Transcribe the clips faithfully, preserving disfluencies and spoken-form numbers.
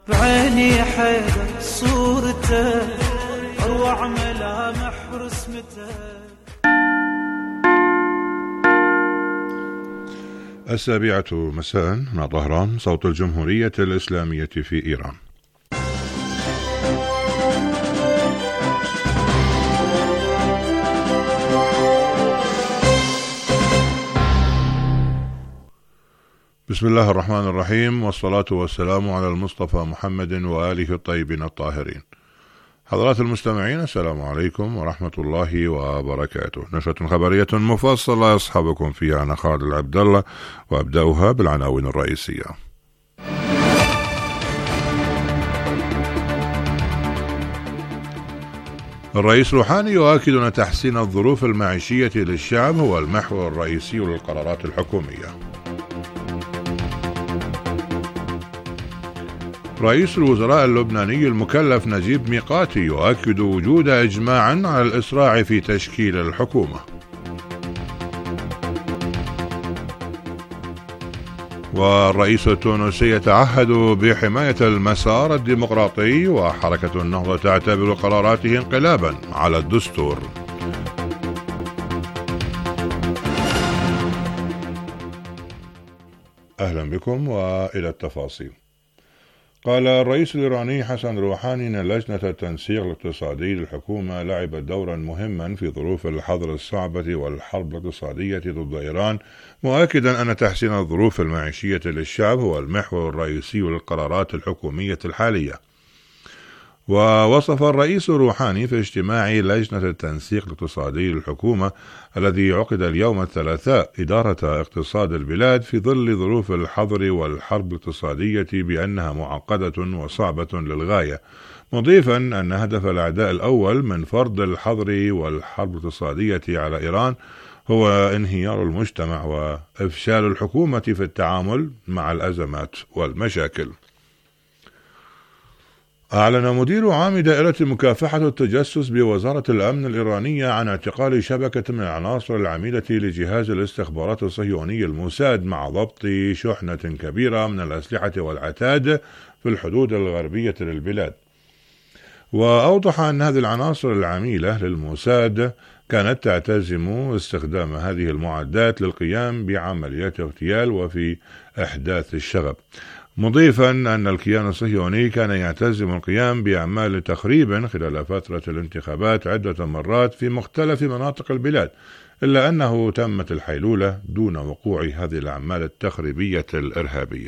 بعيني حيدر صورته أروع ملامح رسمته. السابعة مساء من طهران، صوت الجمهورية الإسلامية في إيران. بسم الله الرحمن الرحيم، والصلاة والسلام على المصطفى محمد وآله الطيبين الطاهرين. حضرات المستمعين، السلام عليكم ورحمة الله وبركاته. نشرة خبرية مفصلة يصحبكم فيها أنا خالد العبد الله، وأبدأها بالعناوين الرئيسية. الرئيس روحاني يؤكد أن تحسين الظروف المعيشية للشعب هو المحور الرئيسي للقرارات الحكومية. رئيس الوزراء اللبناني المكلف نجيب ميقاتي يؤكد وجود إجماع على الإسراع في تشكيل الحكومة. والرئيس التونسي يتعهد بحماية المسار الديمقراطي، وحركة النهضة تعتبر قراراته انقلابا على الدستور. أهلا بكم وإلى التفاصيل. قال الرئيس الإيراني حسن روحاني أن لجنة التنسيق الاقتصادي للحكومة لعبت دورا مهما في ظروف الحظر الصعبة والحرب الاقتصادية ضد إيران، مؤكدا أن تحسين الظروف المعيشية للشعب هو المحور الرئيسي للقرارات الحكومية الحالية. ووصف الرئيس روحاني في اجتماع لجنة التنسيق الاقتصادي للحكومة الذي عقد اليوم الثلاثاء إدارة اقتصاد البلاد في ظل ظروف الحظر والحرب الاقتصادية بأنها معقدة وصعبة للغاية، مضيفا أن هدف الأعداء الأول من فرض الحظر والحرب الاقتصادية على إيران هو انهيار المجتمع وإفشال الحكومة في التعامل مع الأزمات والمشاكل. أعلن مدير عام دائرة مكافحة التجسس بوزارة الأمن الإيرانية عن اعتقال شبكة من العناصر العميلة لجهاز الاستخبارات الصهيوني الموساد مع ضبط شحنة كبيرة من الأسلحة والعتاد في الحدود الغربية للبلاد. وأوضح أن هذه العناصر العميلة للموساد كانت تعتزم استخدام هذه المعدات للقيام بعمليات اغتيال وفي إحداث الشغب، مضيفا أن الكيان الصهيوني كان يعتزم القيام بأعمال تخريب خلال فترة الانتخابات عدة مرات في مختلف مناطق البلاد، إلا أنه تمت الحيلولة دون وقوع هذه الأعمال التخريبية الإرهابية.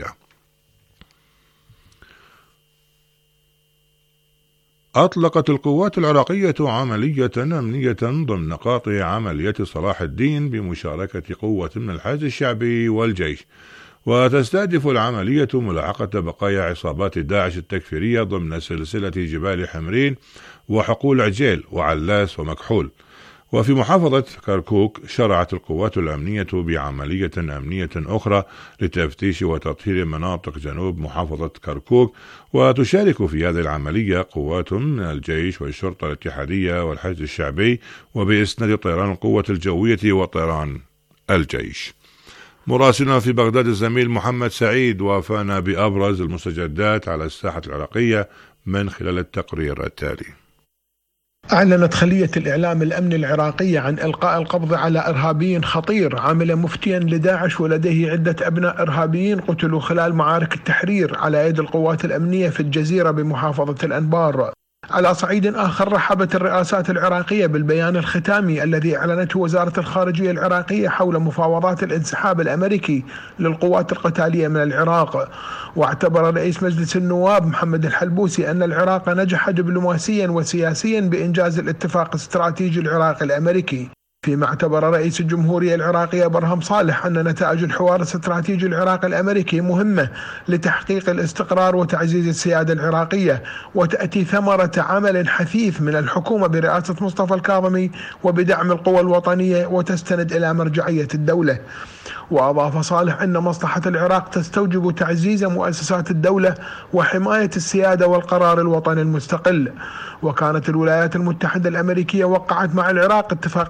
أطلقت القوات العراقية عملية أمنية ضمن قاطع عملية صلاح الدين بمشاركة قوة من الحشد الشعبي والجيش، وتستهدف العملية ملاحقة بقايا عصابات داعش التكفيرية ضمن سلسلة جبال حمرين وحقول عجيل وعلاس ومكحول. وفي محافظة كركوك شرعت القوات الأمنية بعملية أمنية أخرى لتفتيش وتطهير مناطق جنوب محافظة كركوك، وتشارك في هذه العملية قوات من الجيش والشرطة الاتحادية والحشد الشعبي وبإسناد طيران القوة الجوية وطيران الجيش. مراسلنا في بغداد الزميل محمد سعيد وافانا بأبرز المستجدات على الساحة العراقية من خلال التقرير التالي. أعلنت خلية الإعلام الأمن العراقية عن إلقاء القبض على إرهابي خطير عامل مفتيا لداعش، ولديه عدة أبناء إرهابيين قتلوا خلال معارك التحرير على يد القوات الأمنية في الجزيرة بمحافظة الأنبار. على صعيد آخر، رحبت الرئاسات العراقية بالبيان الختامي الذي أعلنته وزارة الخارجية العراقية حول مفاوضات الانسحاب الأمريكي للقوات القتالية من العراق. واعتبر رئيس مجلس النواب محمد الحلبوسي أن العراق نجح دبلوماسيا وسياسيا بإنجاز الاتفاق الاستراتيجي العراقي الأمريكي، فيما اعتبر رئيس الجمهورية العراقية برهم صالح أن نتائج الحوار الاستراتيجي العراقي الأمريكي مهمة لتحقيق الاستقرار وتعزيز السيادة العراقية، وتأتي ثمرة عمل حثيث من الحكومة برئاسة مصطفى الكاظمي وبدعم القوى الوطنية، وتستند إلى مرجعية الدولة. وأضاف صالح أن مصلحة العراق تستوجب تعزيز مؤسسات الدولة وحماية السيادة والقرار الوطني المستقل. وكانت الولايات المتحدة الأمريكية وقعت مع العراق اتفاقيتان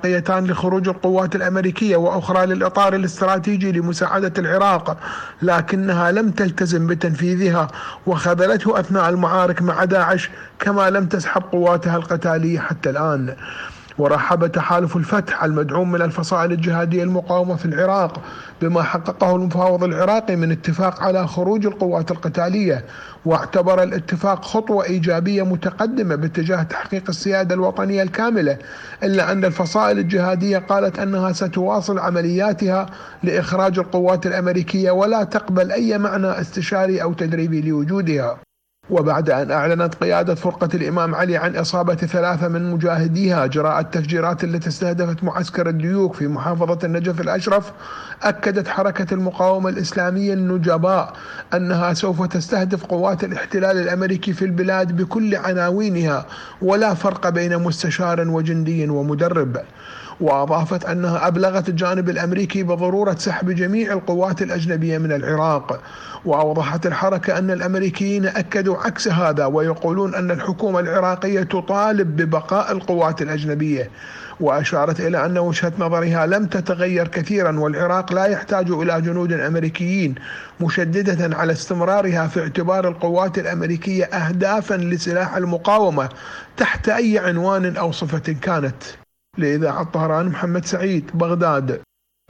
لخروج القوات الأمريكية وأخرى للإطار الاستراتيجي لمساعدة العراق، لكنها لم تلتزم بتنفيذها وخذلته أثناء المعارك مع داعش، كما لم تسحب قواتها القتالية حتى الآن. ورحب تحالف الفتح المدعوم من الفصائل الجهادية المقاومة في العراق بما حققه المفاوض العراقي من اتفاق على خروج القوات القتالية، واعتبر الاتفاق خطوة إيجابية متقدمة باتجاه تحقيق السيادة الوطنية الكاملة، إلا أن الفصائل الجهادية قالت أنها ستواصل عملياتها لإخراج القوات الأمريكية ولا تقبل أي معنى استشاري أو تدريبي لوجودها. وبعد أن أعلنت قيادة فرقة الإمام علي عن إصابة ثلاثة من مجاهديها جراء التفجيرات التي استهدفت معسكر الديوك في محافظة النجف الأشرف، أكدت حركة المقاومة الإسلامية النجباء أنها سوف تستهدف قوات الاحتلال الأمريكي في البلاد بكل عناوينها، ولا فرق بين مستشار وجندي ومدرب. وأضافت أنها أبلغت الجانب الأمريكي بضرورة سحب جميع القوات الأجنبية من العراق. وأوضحت الحركة أن الأمريكيين أكدوا عكس هذا، ويقولون أن الحكومة العراقية تطالب ببقاء القوات الأجنبية، وأشارت إلى أن وجهة نظرها لم تتغير كثيرا، والعراق لا يحتاج إلى جنود أمريكيين، مشددة على استمرارها في اعتبار القوات الأمريكية أهدافا لسلاح المقاومة تحت أي عنوان أو صفة كانت. لإذاعة طهران، محمد سعيد، بغداد.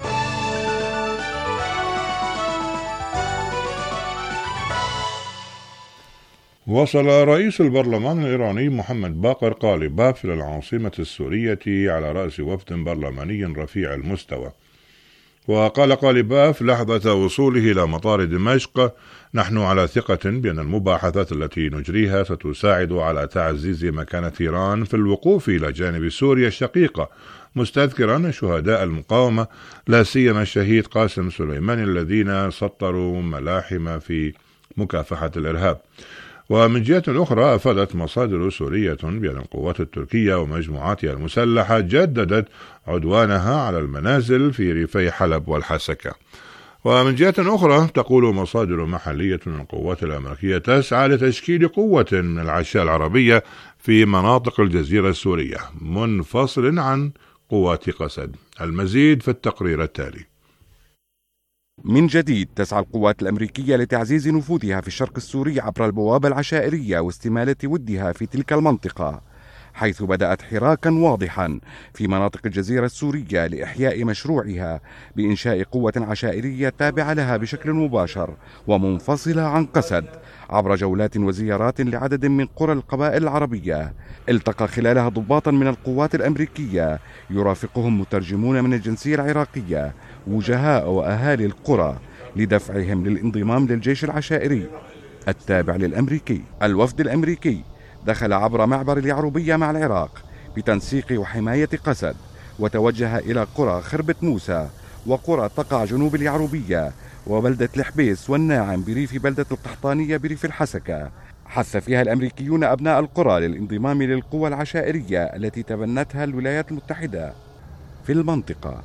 وصل رئيس البرلمان الإيراني محمد باقر قالباف إلى العاصمة السورية على رأس وفد برلماني رفيع المستوى. وقال قالباف لحظة وصوله إلى مطار دمشق: نحن على ثقة بأن المباحثات التي نجريها ستساعد على تعزيز مكانة إيران في الوقوف إلى جانب سوريا الشقيقة، مستذكرا شهداء المقاومة لا سيما الشهيد قاسم سليماني الذين سطروا ملاحم في مكافحة الإرهاب. ومن جهة أخرى أفادت مصادر سورية بأن القوات التركية ومجموعاتها المسلحة جددت عدوانها على المنازل في ريفي حلب والحسكة. ومن جهة أخرى تقول مصادر محلية أن القوات الأمريكية تسعى لتشكيل قوة من العشاء العربية في مناطق الجزيرة السورية منفصل عن قوات قسد. المزيد في التقرير التالي. من جديد تسعى القوات الأمريكية لتعزيز نفوذها في الشرق السوري عبر البوابة العشائرية واستمالة ودها في تلك المنطقة، حيث بدأت حراكا واضحا في مناطق الجزيرة السورية لإحياء مشروعها بإنشاء قوة عشائرية تابعة لها بشكل مباشر ومنفصلة عن قسد، عبر جولات وزيارات لعدد من قرى القبائل العربية. التقى خلالها ضباطا من القوات الأمريكية يرافقهم مترجمون من الجنسية العراقية، وجهاء وأهالي القرى، لدفعهم للانضمام للجيش العشائري التابع للأمريكي. الوفد الأمريكي دخل عبر معبر اليعربية مع العراق بتنسيق وحماية قسد، وتوجه إلى قرى خربة موسى وقرى تقع جنوب اليعربية وبلدة الحبيس والناعم بريف بلدة القحطانية بريف الحسكة. حث فيها الأمريكيون أبناء القرى للانضمام للقوى العشائرية التي تبنتها الولايات المتحدة في المنطقة.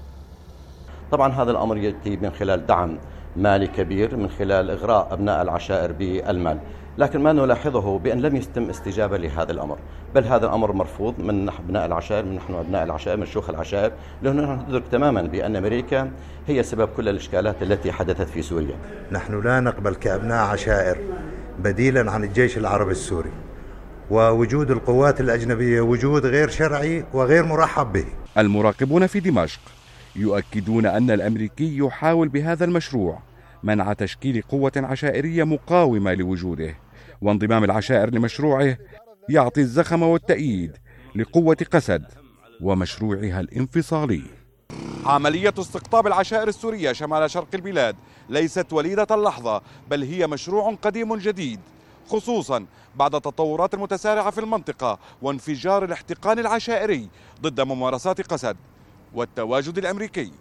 طبعا هذا الأمر يأتي من خلال دعم مالي كبير من خلال إغراء أبناء العشائر بالمال، لكن ما نلاحظه بأن لم يتم استجابة لهذا الأمر، بل هذا الأمر مرفوض من أبناء العشائر، من نحن أبناء العشائر، من شيوخ العشائر، لأنه نحن ندرك تماما بأن أمريكا هي سبب كل الإشكالات التي حدثت في سوريا. نحن لا نقبل كأبناء عشائر بديلا عن الجيش العربي السوري، ووجود القوات الأجنبية وجود غير شرعي وغير مرحب به. المراقبون في دمشق يؤكدون أن الأمريكي يحاول بهذا المشروع منع تشكيل قوة عشائرية مقاومة لوجوده، وانضمام العشائر لمشروعه يعطي الزخم والتأييد لقوة قسد ومشروعها الانفصالي. عملية استقطاب العشائر السورية شمال شرق البلاد ليست وليدة اللحظة، بل هي مشروع قديم جديد، خصوصا بعد التطورات المتسارعة في المنطقة وانفجار الاحتقان العشائري ضد ممارسات قسد والتواجد الأمريكي.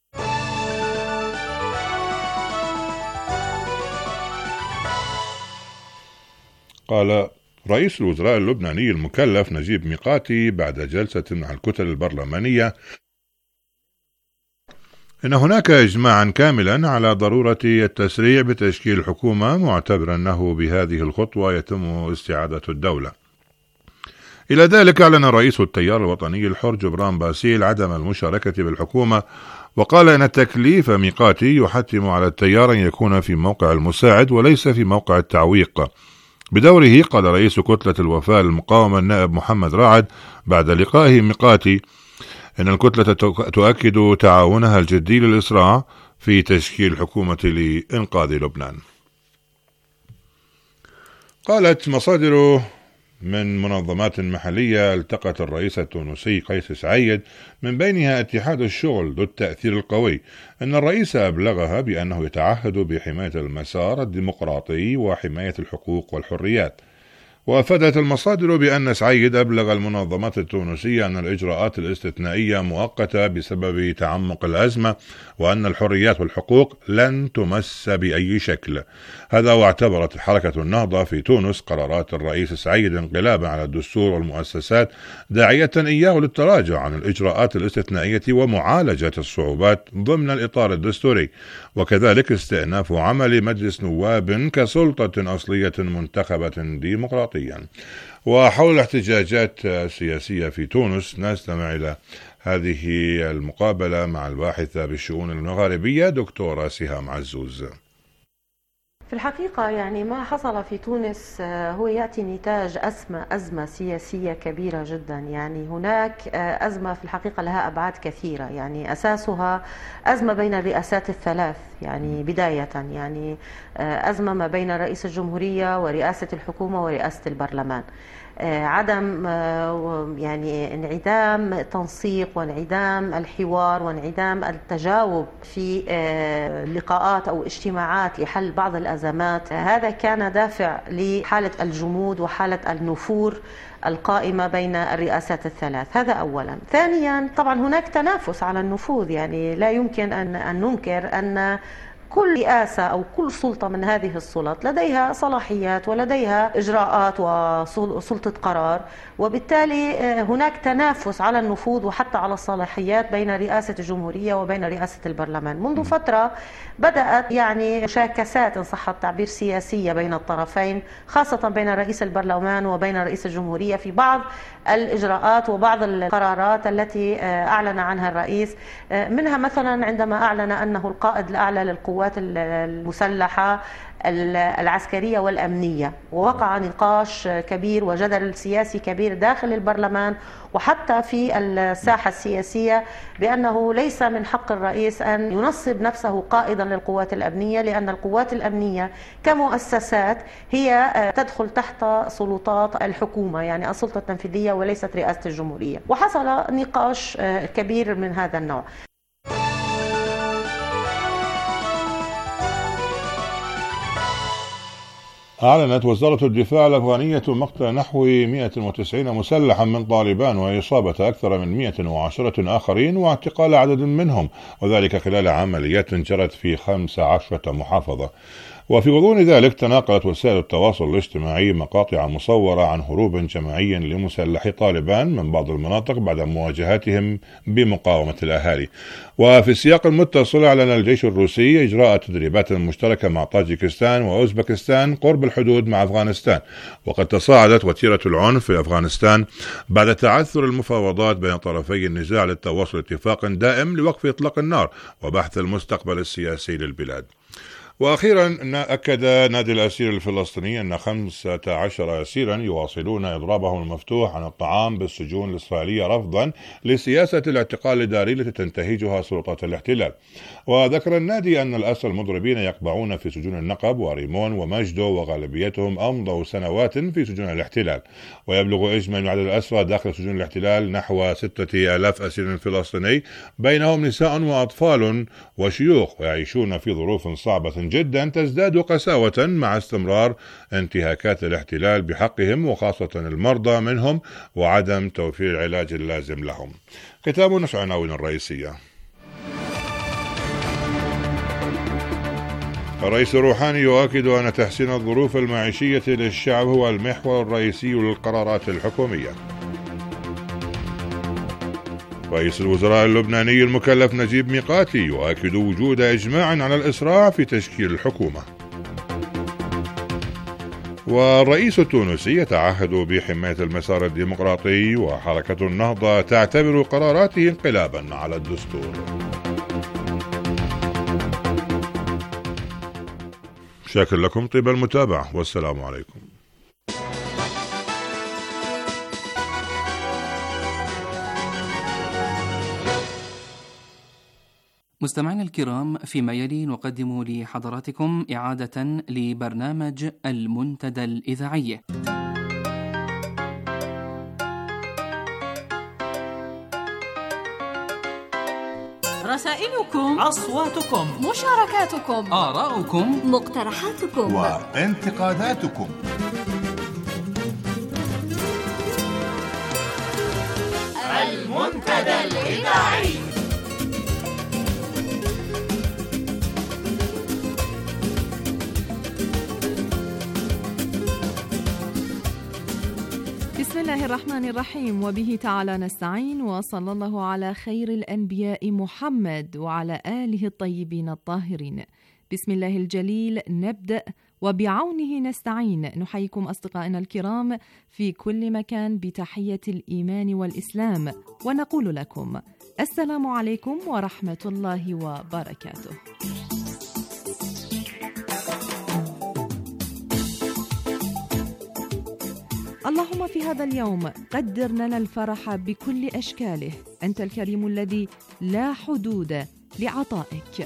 قال رئيس الوزراء اللبناني المكلف نجيب ميقاتي بعد جلسة مع الكتل البرلمانية إن هناك إجماعا كاملا على ضرورة التسريع بتشكيل الحكومة، معتبرا أنه بهذه الخطوة يتم استعادة الدولة. إلى ذلك أعلن رئيس التيار الوطني الحر جبران باسيل عدم المشاركة بالحكومة، وقال إن التكليف ميقاتي يحتم على التيار أن يكون في موقع المساعد وليس في موقع التعويق. بدوره قال رئيس كتلة الوفاء للمقاومة النائب محمد رعد بعد لقائه ميقاتي إن الكتلة تؤكد تعاونها الجدي للإسراع في تشكيل حكومة لإنقاذ لبنان. قالت مصادر من منظمات محلية التقت الرئيس التونسي قيس سعيد من بينها اتحاد الشغل ذو التأثير القوي أن الرئيس أبلغها بأنه يتعهد بحماية المسار الديمقراطي وحماية الحقوق والحريات. وأفادت المصادر بأن سعيد أبلغ المنظمات التونسية أن الإجراءات الاستثنائية مؤقتة بسبب تعمق الأزمة، وأن الحريات والحقوق لن تمس بأي شكل. هذا واعتبرت حركة النهضة في تونس قرارات الرئيس سعيد انقلابا على الدستور والمؤسسات، داعية إياه للتراجع عن الإجراءات الاستثنائية ومعالجة الصعوبات ضمن الإطار الدستوري، وكذلك استئناف عمل مجلس نواب كسلطة أصلية منتخبة ديمقراطية. وحول الاحتجاجات السياسية في تونس نستمع إلى هذه المقابلة مع الباحثة بالشؤون المغاربية دكتورة سهام عزوز. في الحقيقة يعني ما حصل في تونس هو يأتي نتاج أزمة أزمة سياسية كبيرة جدا. يعني هناك أزمة في الحقيقة لها أبعاد كثيرة، يعني أساسها أزمة بين الرئاسات الثلاث، يعني بداية يعني أزمة ما بين رئيس الجمهورية ورئاسة الحكومة ورئاسة البرلمان، عدم يعني انعدام تنسيق وانعدام الحوار وانعدام التجاوب في لقاءات أو اجتماعات لحل بعض الأزمات. هذا كان دافع لحالة الجمود وحالة النفور القائمة بين الرئاسات الثلاث. هذا أولا. ثانيا طبعا هناك تنافس على النفوذ، يعني لا يمكن أن ننكر أن كل رئاسة أو كل سلطة من هذه السلط لديها صلاحيات ولديها إجراءات وسلطة قرار، وبالتالي هناك تنافس على النفوذ وحتى على الصلاحيات بين رئاسة الجمهورية وبين رئاسة البرلمان. منذ فترة بدأت يعني مشاكسات إن صح التعبير سياسية بين الطرفين، خاصة بين رئيس البرلمان وبين رئيس الجمهورية في بعض الإجراءات وبعض القرارات التي أعلن عنها الرئيس، منها مثلا عندما أعلن أنه القائد الأعلى للقوات المسلحة العسكرية والأمنية، ووقع نقاش كبير وجدل سياسي كبير داخل البرلمان وحتى في الساحة السياسية بأنه ليس من حق الرئيس أن ينصب نفسه قائدا للقوات الأمنية، لأن القوات الأمنية كمؤسسات هي تدخل تحت سلطات الحكومة، يعني السلطة التنفيذية وليست رئاسة الجمهورية. وحصل نقاش كبير من هذا النوع. أعلنت وزارة الدفاع الأفغانية مقتل نحو مئة وتسعين مسلحا من طالبان وإصابة أكثر من مئة وعشرة آخرين واعتقال عدد منهم، وذلك خلال عمليات جرت في خمس عشرة محافظة. وفي غضون ذلك تناقلت وسائل التواصل الاجتماعي مقاطع مصورة عن هروب جماعي لمسلحي طالبان من بعض المناطق بعد مواجهتهم بمقاومة الأهالي. وفي السياق المتصل أعلن الجيش الروسي إجراء تدريبات مشتركة مع طاجيكستان وأوزبكستان قرب الحدود مع أفغانستان. وقد تصاعدت وتيرة العنف في أفغانستان بعد تعثر المفاوضات بين طرفي النزاع للتواصل اتفاق دائم لوقف إطلاق النار وبحث المستقبل السياسي للبلاد. وأخيرا أكد نادي الأسير الفلسطيني أن خمسة عشر أسيرا يواصلون إضرابهم المفتوح عن الطعام بالسجون الإسرائيلية رفضا لسياسة الاعتقال الإداري التي تنتهجها سلطات الاحتلال. وذكر النادي أن الأسرى المضربين يقبعون في سجون النقب وريمون ومجدو، وغالبيتهم أمضوا سنوات في سجون الاحتلال. ويبلغ إجمالي عدد الأسرى داخل سجون الاحتلال نحو ستة آلاف أسير فلسطيني، بينهم نساء وأطفال وشيوخ، ويعيشون في ظروف صعبة جدا تزداد قساوة مع استمرار انتهاكات الاحتلال بحقهم وخاصة المرضى منهم وعدم توفير العلاج اللازم لهم. ختام نشر عناوين الرئيسية. الرئيس الروحاني يؤكد أن تحسين الظروف المعيشية للشعب هو المحور الرئيسي للقرارات الحكومية. رئيس الوزراء اللبناني المكلف نجيب ميقاتي يؤكد وجود إجماع على الإسراع في تشكيل الحكومة. والرئيس التونسي يتعهد بحماية المسار الديمقراطي، وحركة النهضة تعتبر قراراته انقلابا على الدستور. شاكر لكم طيب المتابعة، والسلام عليكم. مستمعينا الكرام، فيما يلي نقدم لحضراتكم إعادة لبرنامج المنتدى الإذاعي. رسائلكم، أصواتكم، مشاركاتكم، آراؤكم، مقترحاتكم وانتقاداتكم. المنتدى الإذاعي. بسم الله الرحمن الرحيم، وبه تعالى نستعين، وصلى الله على خير الأنبياء محمد وعلى آله الطيبين الطاهرين. بسم الله الجليل نبدأ، وبعونه نستعين. نحييكم أصدقائنا الكرام في كل مكان بتحية الإيمان والإسلام، ونقول لكم السلام عليكم ورحمة الله وبركاته. اللهم في هذا اليوم قدر لنا الفرح بكل أشكاله، أنت الكريم الذي لا حدود لعطائك.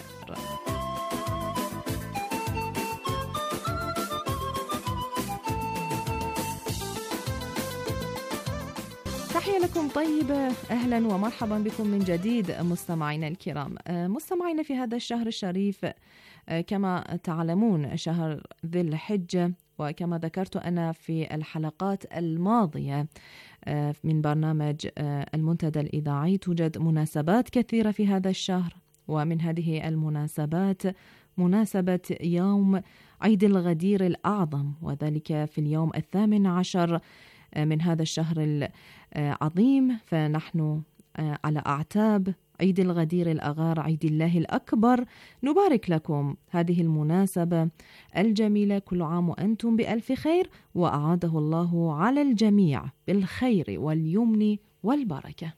تحية لكم طيبة، أهلا ومرحبا بكم من جديد مستمعينا الكرام. مستمعينا في هذا الشهر الشريف كما تعلمون، شهر ذي الحجة، وكما ذكرت أنا في الحلقات الماضية من برنامج المنتدى الإذاعي، توجد مناسبات كثيرة في هذا الشهر، ومن هذه المناسبات مناسبة يوم عيد الغدير الأعظم، وذلك في اليوم الثامن عشر من هذا الشهر العظيم. فنحن على أعتاب عيد الغدير الأغار، عيد الله الأكبر. نبارك لكم هذه المناسبة الجميلة، كل عام وأنتم بألف خير، وأعاده الله على الجميع بالخير واليمن والبركة.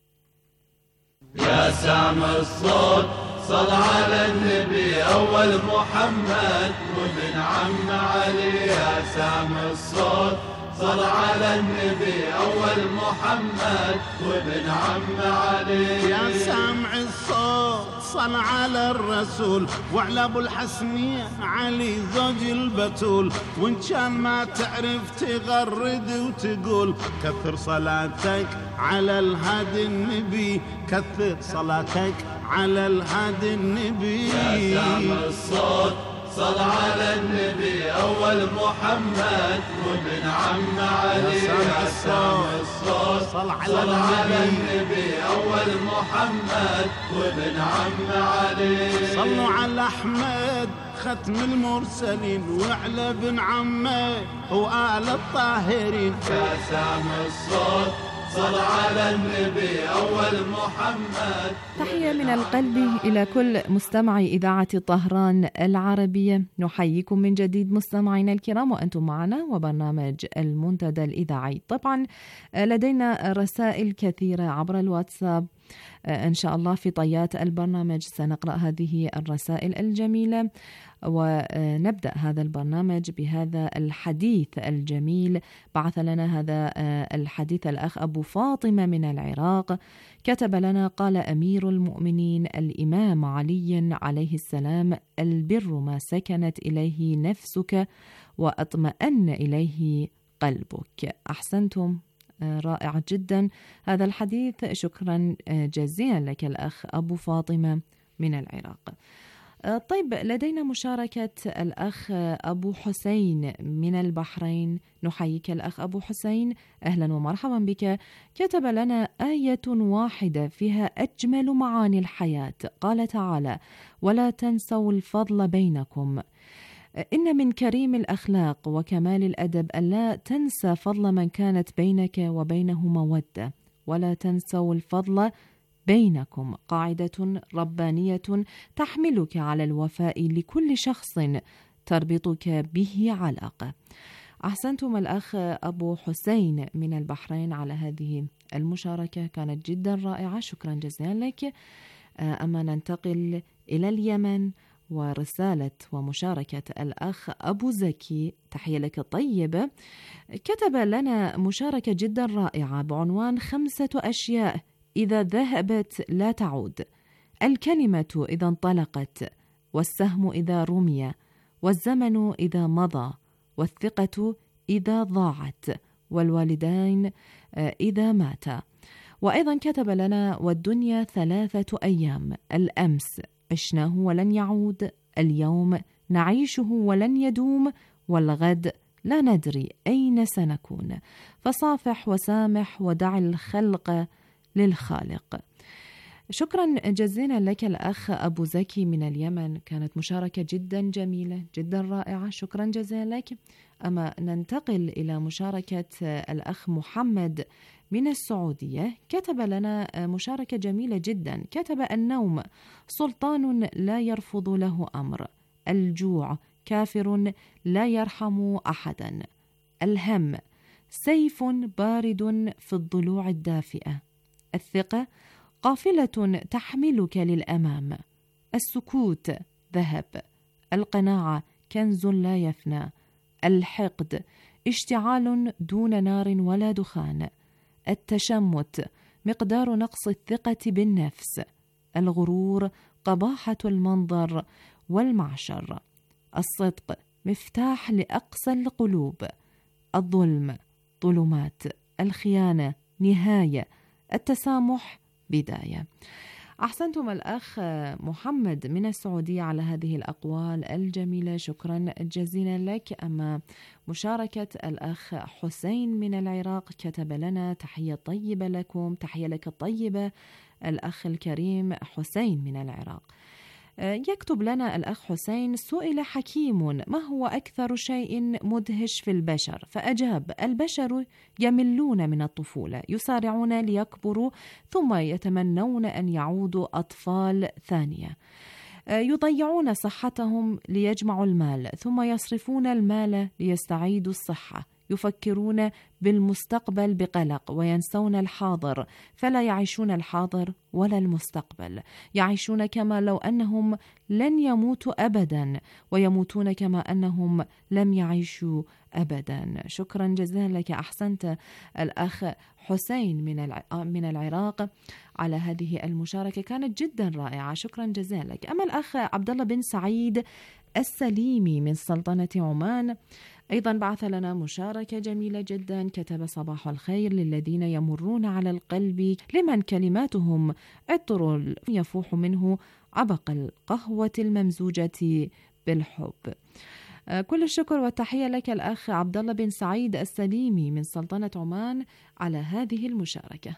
يا سامع الصوت صل على النبي أول محمد وابن عم علي. يا سامع الصوت صل على النبي أول محمد وابن عم علي. يا سامع الصوت صل على الرسول وعلى ابو الحسن علي زوج البتول، وان كان ما تعرف تغرد وتقول كثر صلاتك على الهادي النبي، كثر صلاتك على الهادي النبي. يا سامع الصوت صل على النبي أول محمد وابن عم علي. يا سامع الصوت صل على النبي أول محمد وابن عم علي. صلوا على أحمد ختم المرسلين وعلى ابن عمه وآل الطاهرين. يا سامع الصوت صل على النبي أول محمد. تحية من القلب إلى كل مستمعي إذاعة طهران العربية. نحييكم من جديد مستمعينا الكرام، وأنتم معنا وبرنامج المنتدى الإذاعي. طبعا لدينا رسائل كثيرة عبر الواتساب، إن شاء الله في طيات البرنامج سنقرأ هذه الرسائل الجميلة، ونبدأ هذا البرنامج بهذا الحديث الجميل. بعث لنا هذا الحديث الأخ أبو فاطمة من العراق، كتب لنا: قال أمير المؤمنين الإمام علي عليه السلام: البر ما سكنت إليه نفسك وأطمأن إليه قلبك. أحسنتم، رائع جدا هذا الحديث، شكرا جزيلا لك الأخ أبو فاطمة من العراق. طيب، لدينا مشاركة الأخ أبو حسين من البحرين. نحييك الأخ أبو حسين، أهلا ومرحبا بك. كتب لنا آية واحدة فيها أجمل معاني الحياة، قال تعالى: ولا تنسوا الفضل بينكم. إن من كريم الأخلاق وكمال الأدب ألا تنسى فضل من كانت بينك وبينه مودة، ولا تنسوا الفضل بينكم، قاعدة ربانية تحملك على الوفاء لكل شخص تربطك به علاقة. أحسنتم الأخ أبو حسين من البحرين على هذه المشاركة، كانت جدا رائعة، شكرا جزيلا لك. أما ننتقل إلى اليمن ورسالة ومشاركة الأخ أبو زكي، تحية لك طيبة. كتب لنا مشاركة جدا رائعة بعنوان خمسة أشياء إذا ذهبت لا تعود: الكلمة إذا انطلقت، والسهم إذا رمي، والزمن إذا مضى، والثقة إذا ضاعت، والوالدين إذا ماتا. وأيضا كتب لنا: والدنيا ثلاثة أيام، الأمس عشناه ولن يعود، اليوم نعيشه ولن يدوم، والغد لا ندري أين سنكون، فصافح وسامح ودع الخلق للخالق. شكرا جزيلا لك الأخ أبو زكي من اليمن، كانت مشاركة جدا جميلة جدا رائعة، شكرا جزيلا لك. أما ننتقل إلى مشاركة الأخ محمد من السعودية، كتب لنا مشاركة جميلة جدا. كتب: النوم سلطان لا يرفض له أمر، الجوع كافر لا يرحم أحدا، الهم سيف بارد في الضلوع الدافئة، الثقة قافلة تحملك للأمام، السكوت ذهب، القناعة كنز لا يفنى، الحقد اشتعال دون نار ولا دخان، التشمت مقدار نقص الثقة بالنفس، الغرور قباحة المنظر والمعشر، الصدق مفتاح لأقصى القلوب، الظلم ظلمات، الخيانة نهاية، التسامح بداية. أحسنتم الأخ محمد من السعودية على هذه الأقوال الجميلة، شكرا جزيلا لك. أما مشاركة الأخ حسين من العراق، كتب لنا: تحية طيبة لكم، تحية لك طيبة الأخ الكريم حسين من العراق. يكتب لنا الأخ حسين: سئل حكيم ما هو أكثر شيء مدهش في البشر؟ فأجاب: البشر يملون من الطفولة، يسارعون ليكبروا، ثم يتمنون أن يعودوا أطفال ثانية، يضيعون صحتهم ليجمعوا المال، ثم يصرفون المال ليستعيدوا الصحة، يفكرون بالمستقبل بقلق وينسون الحاضر، فلا يعيشون الحاضر ولا المستقبل، يعيشون كما لو أنهم لن يموتوا أبدا، ويموتون كما أنهم لم يعيشوا أبدا. شكرا جزيلا لك. أحسنت الأخ حسين من من العراق على هذه المشاركة، كانت جدا رائعة، شكرا جزيلا لك. أما الأخ عبد الله بن سعيد السليمي من سلطنة عمان أيضا بعث لنا مشاركة جميلة جدا، كتب: صباح الخير للذين يمرون على القلب، لمن كلماتهم عطر يفوح منه عبق القهوة الممزوجة بالحب. كل الشكر والتحية لك الأخ عبد الله بن سعيد السليمي من سلطنة عمان على هذه المشاركة.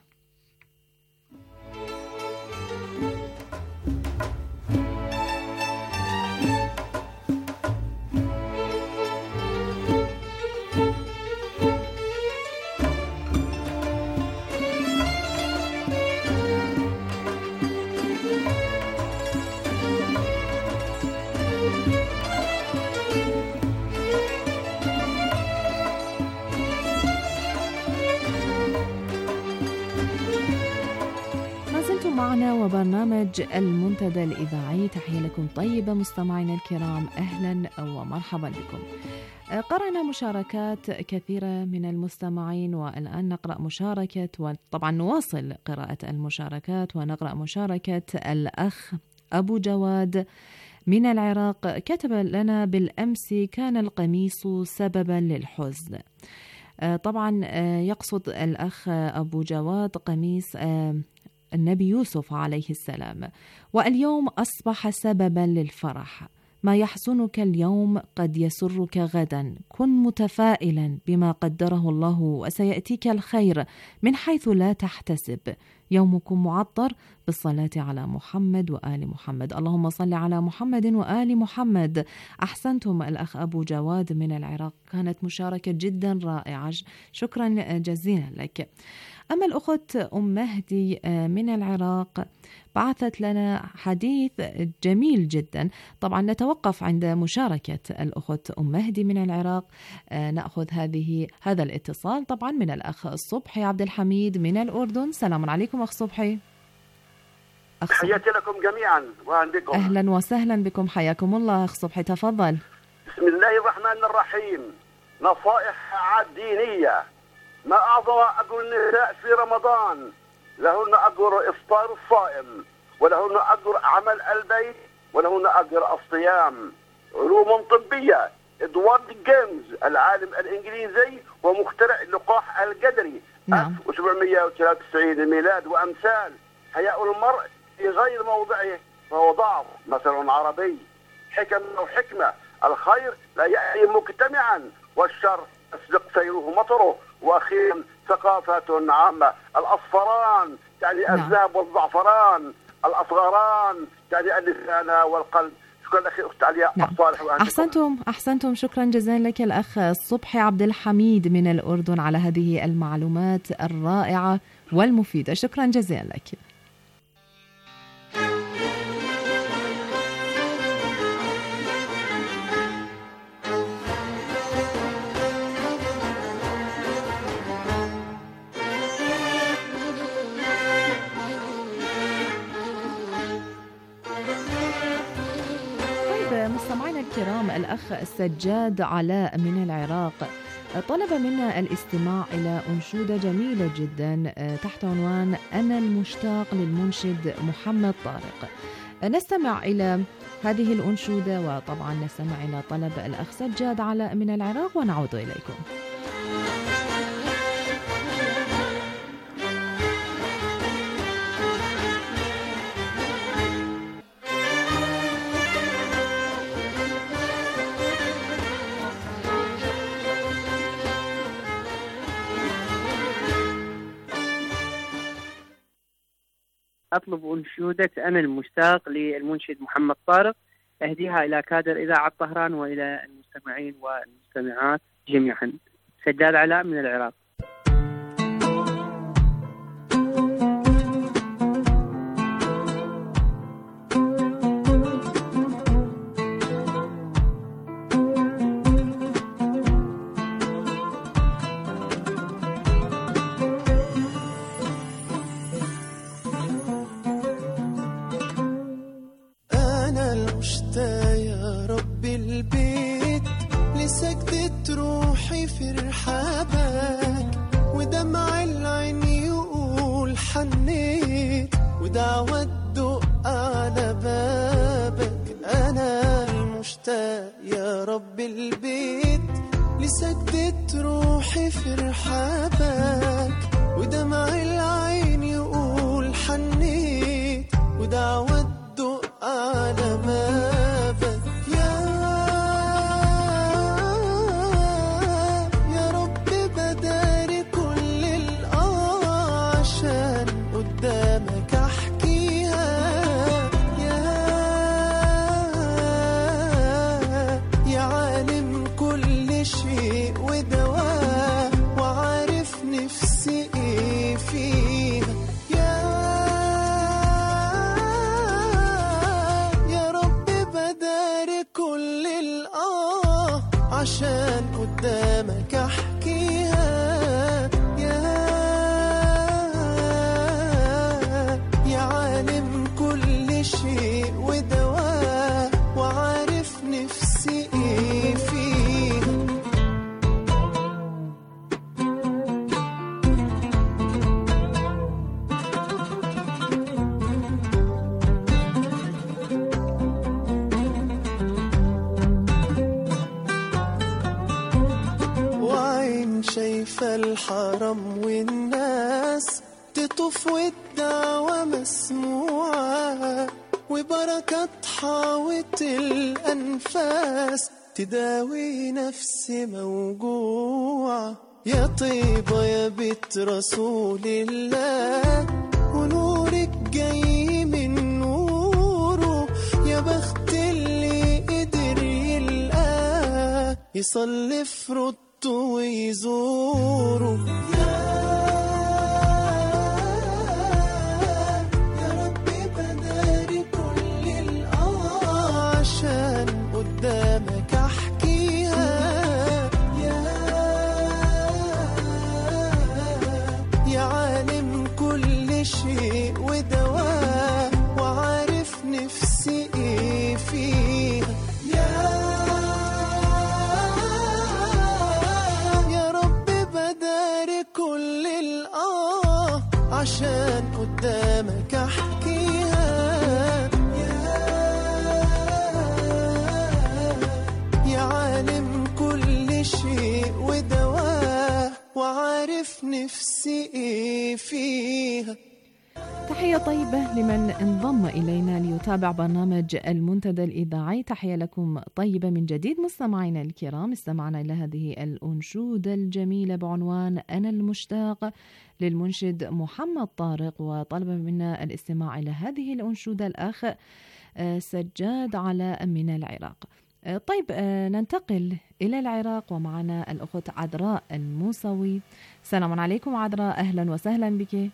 معنا وبرنامج المنتدى الإذاعي، تحية لكم طيبة مستمعينا الكرام، أهلا ومرحبا بكم. قرأنا مشاركات كثيرة من المستمعين، والآن نقرأ مشاركة، وطبعا نواصل قراءة المشاركات ونقرأ مشاركة الأخ أبو جواد من العراق. كتب لنا: بالأمس كان القميص سببا للحزن. طبعا يقصد الأخ أبو جواد قميص النبي يوسف عليه السلام، واليوم أصبح سببا للفرح. ما يحزنك اليوم قد يسرك غدا، كن متفائلا بما قدره الله، وسيأتيك الخير من حيث لا تحتسب. يومكم معطر بالصلاة على محمد وآل محمد. اللهم صل على محمد وآل محمد. أحسنتم الأخ أبو جواد من العراق، كانت مشاركة جدا رائعة، شكرا جزيلا لك. أما الأخت أم مهدي من العراق بعثت لنا حديث جميل جدا. طبعا نتوقف عند مشاركة الأخت أم مهدي من العراق، نأخذ هذه هذا الاتصال طبعا من الأخ الصبحي عبد الحميد من الأردن. سلام عليكم أخ صبحي. تحياتي لكم جميعا وعندكم. أهلا وسهلا بكم، حياكم الله أخ صبحي، تفضل. بسم الله الرحمن الرحيم. نصائح دينية. ما أعظم أجر النساء في رمضان، لهن أجر إفطار الصائم، ولهن أجر عمل البيت، ولهن أجر الصيام. علوم طبية. إدوارد جيمز العالم الإنجليزي ومخترع اللقاح الجدري نعم. ألف وسبعمائة وثلاثة وتسعين الميلاد. وأمثال. حياء المرء في غير موضعه فهو ضعف، مثل عربي. حكم وحكمة. الخير لا يأتي مجتمعا والشر يسبق سيره مطره. واخيرا ثقافة عامة. الاصفران يعني الذهب والزعفران، الاصغران يعني اللسان والقلب. شكرا اخي اخت علياء نعم. الصالح. احسنتم احسنتم شكرا جزيلا لك الاخ الصبحي عبد الحميد من الاردن على هذه المعلومات الرائعة والمفيدة، شكرا جزيلا لك. مستمعينا الكرام، الأخ السجاد علاء من العراق طلب منا الاستماع إلى أنشودة جميلة جدا تحت عنوان أنا المشتاق للمنشد محمد طارق. نستمع إلى هذه الأنشودة، وطبعا نستمع إلى طلب الأخ سجاد علاء من العراق ونعود إليكم. أطلب أنشودة أنا المشتاق للمنشد محمد طارق، أهديها إلى كادر إذاعة طهران وإلى المستمعين والمستمعات جميعا. سجاد علاء من العراق. الحرم والناس تطوف والدعوة مسموعة، وبركة حاوة الأنفاس تداوي نفس موجوعة. يا طيبة يا بيت رسول الله، يصلي في رده ويزوره. يا يا ربي بداري كل الآه عشان قدامك أحكيها. يا يا عالم كل شيء ودواه وعارف نفسي ايه فيها. يا يا رب بداري كل الآه عشان قدامك أحكيها. يا يا عالم كل شيء ودواه وعارف نفسي ايه فيها. تحية طيبة لمن انضم إلينا ليتابع برنامج المنتدى الإذاعي. تحية لكم طيبة من جديد مستمعينا الكرام. استمعنا إلى هذه الأنشودة الجميلة بعنوان أنا المشتاق للمنشد محمد طارق، وطلب منا الاستماع إلى هذه الأنشودة الأخ سجاد علاء من العراق. طيب ننتقل إلى العراق ومعنا الأخت عذراء الموسوي. السلام عليكم عذراء، أهلا وسهلا بك.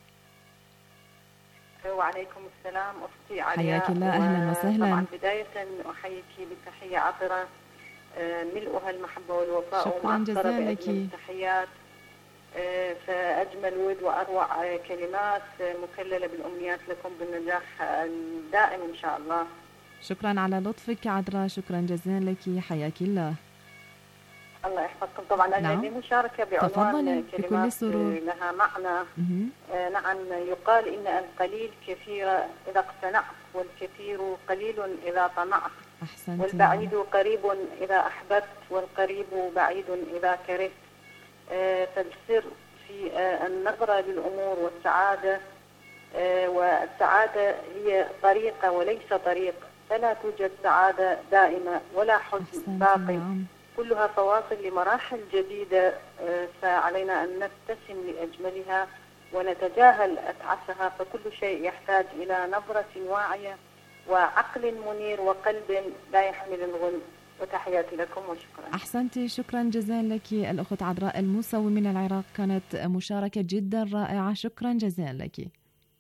وعليكم السلام أختي عليا، حياك الله، أهلا وسهلا. طبعا بداية أحييك بتحية عطرة ملؤها المحبة والوفاء ومعطرة بأجمل التحيات، فأجمل ود وأروع كلمات مكللة بالأمنيات لكم بالنجاح الدائم إن شاء الله. شكرا على لطفك عذراء، شكرا جزيلا لك، حياك الله. الله يحفظكم. طبعا أنا عندي نعم. مشاركة بعنوان كلمات لها معنى. آه نعم، يقال إن القليل كثير إذا اقتنعت، والكثير قليل إذا طمعت، أحسنت. والبعيد قريب إذا أحببت، والقريب بعيد إذا كرهت. آه فالسر في آه النظرة للأمور والسعادة، آه والسعادة هي طريقة وليس طريق، فلا توجد سعادة دائمة ولا حزن باقي. نعم. كلها فواصل لمراحل جديدة، فعلينا أن نبتسم لأجملها ونتجاهل أتعسها، فكل شيء يحتاج إلى نظرة واعية وعقل منير وقلب لا يحمل الغل. وتحياتي لكم وشكرا. أحسنتي، شكرا جزيلا لك الأخت عذراء الموسوي من العراق، كانت مشاركة جدا رائعة، شكرا جزيلا لك.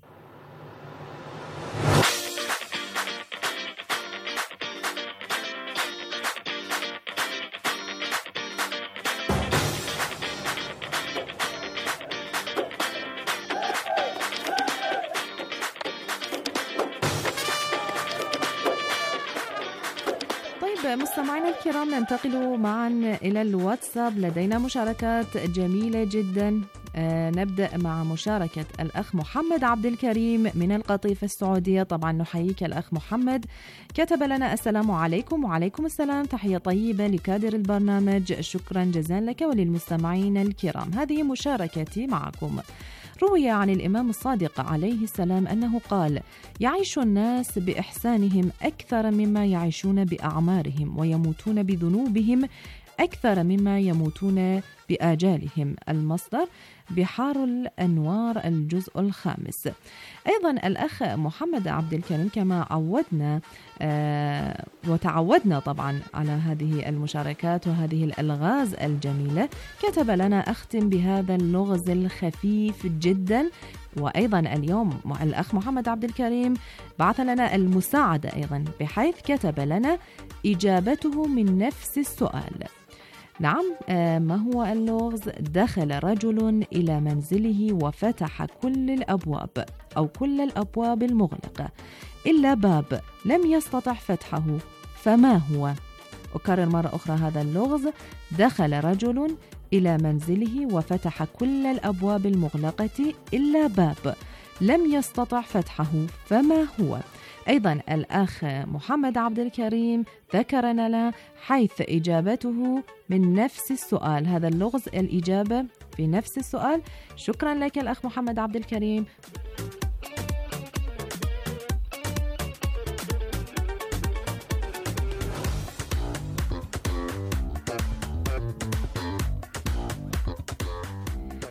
مستمعينا الكرام، ننتقل معا إلى الواتساب. لدينا مشاركات جميلة جدا. آه نبدأ مع مشاركة الأخ محمد عبد الكريم من القطيف السعودية. طبعا نحييك الأخ محمد. كتب لنا السلام عليكم. وعليكم السلام، تحية طيبة لكادر البرنامج، شكرا جزيلا لك وللمستمعين الكرام. هذه مشاركتي معكم. روي عن الإمام الصادق عليه السلام أنه قال: يعيش الناس بإحسانهم أكثر مما يعيشون بأعمارهم، ويموتون بذنوبهم أكثر مما يموتون بآجالهم. المصدر بحار الأنوار الجزء الخامس. أيضا الأخ محمد عبد الكريم كما عودنا آه وتعودنا طبعا على هذه المشاركات وهذه الألغاز الجميلة، كتب لنا: أختم بهذا اللغز الخفيف جدا. وأيضا اليوم الأخ محمد عبد الكريم بعث لنا المساعدة أيضا، بحيث كتب لنا إجابته من نفس السؤال. نعم، ما هو اللغز؟ دخل رجل إلى منزله وفتح كل الأبواب أو كل الأبواب المغلقة إلا باب لم يستطع فتحه، فما هو؟ أكرر مرة أخرى هذا اللغز: دخل رجل إلى منزله وفتح كل الأبواب المغلقة إلا باب لم يستطع فتحه، فما هو؟ أيضا الأخ محمد عبد الكريم ذكر لنا حيث إجابته من نفس السؤال. هذا اللغز الإجابة في نفس السؤال. شكرا لك الأخ محمد عبد الكريم.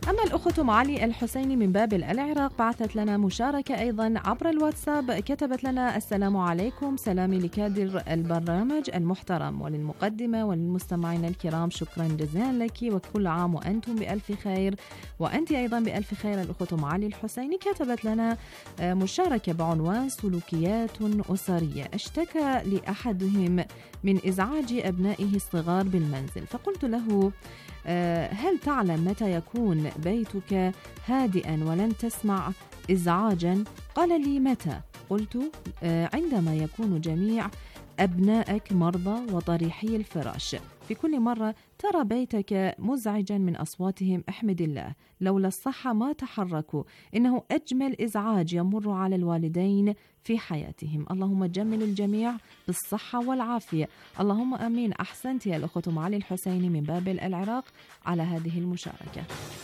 أما الأخت معالي الحسيني من بابل العراق بعثت لنا مشاركة أيضا عبر الواتساب، كتبت لنا: السلام عليكم، سلامي لكادر البرنامج المحترم وللمقدمة وللمستمعين الكرام، شكرا جزيلا لك وكل عام وأنتم بألف خير، وأنت أيضا بألف خير. الأخت معالي الحسيني كتبت لنا مشاركة بعنوان سلوكيات أسرية، اشتكى لأحدهم من إزعاج أبنائه الصغار بالمنزل، فقلت له: هل تعلم متى يكون بيتك هادئا ولن تسمع إزعاجا؟ قال لي: متى؟ قلت: عندما يكون جميع أبنائك مرضى وطريحي الفراش، في كل مرة ترى بيتك مزعجا من أصواتهم احمد الله، لولا الصحة ما تحركوا، إنه أجمل إزعاج يمر على الوالدين في حياتهم، اللهم جمل الجميع بالصحة والعافية، اللهم أمين. أحسنت يا الأخت معالي الحسيني من بابل العراق على هذه المشاركة.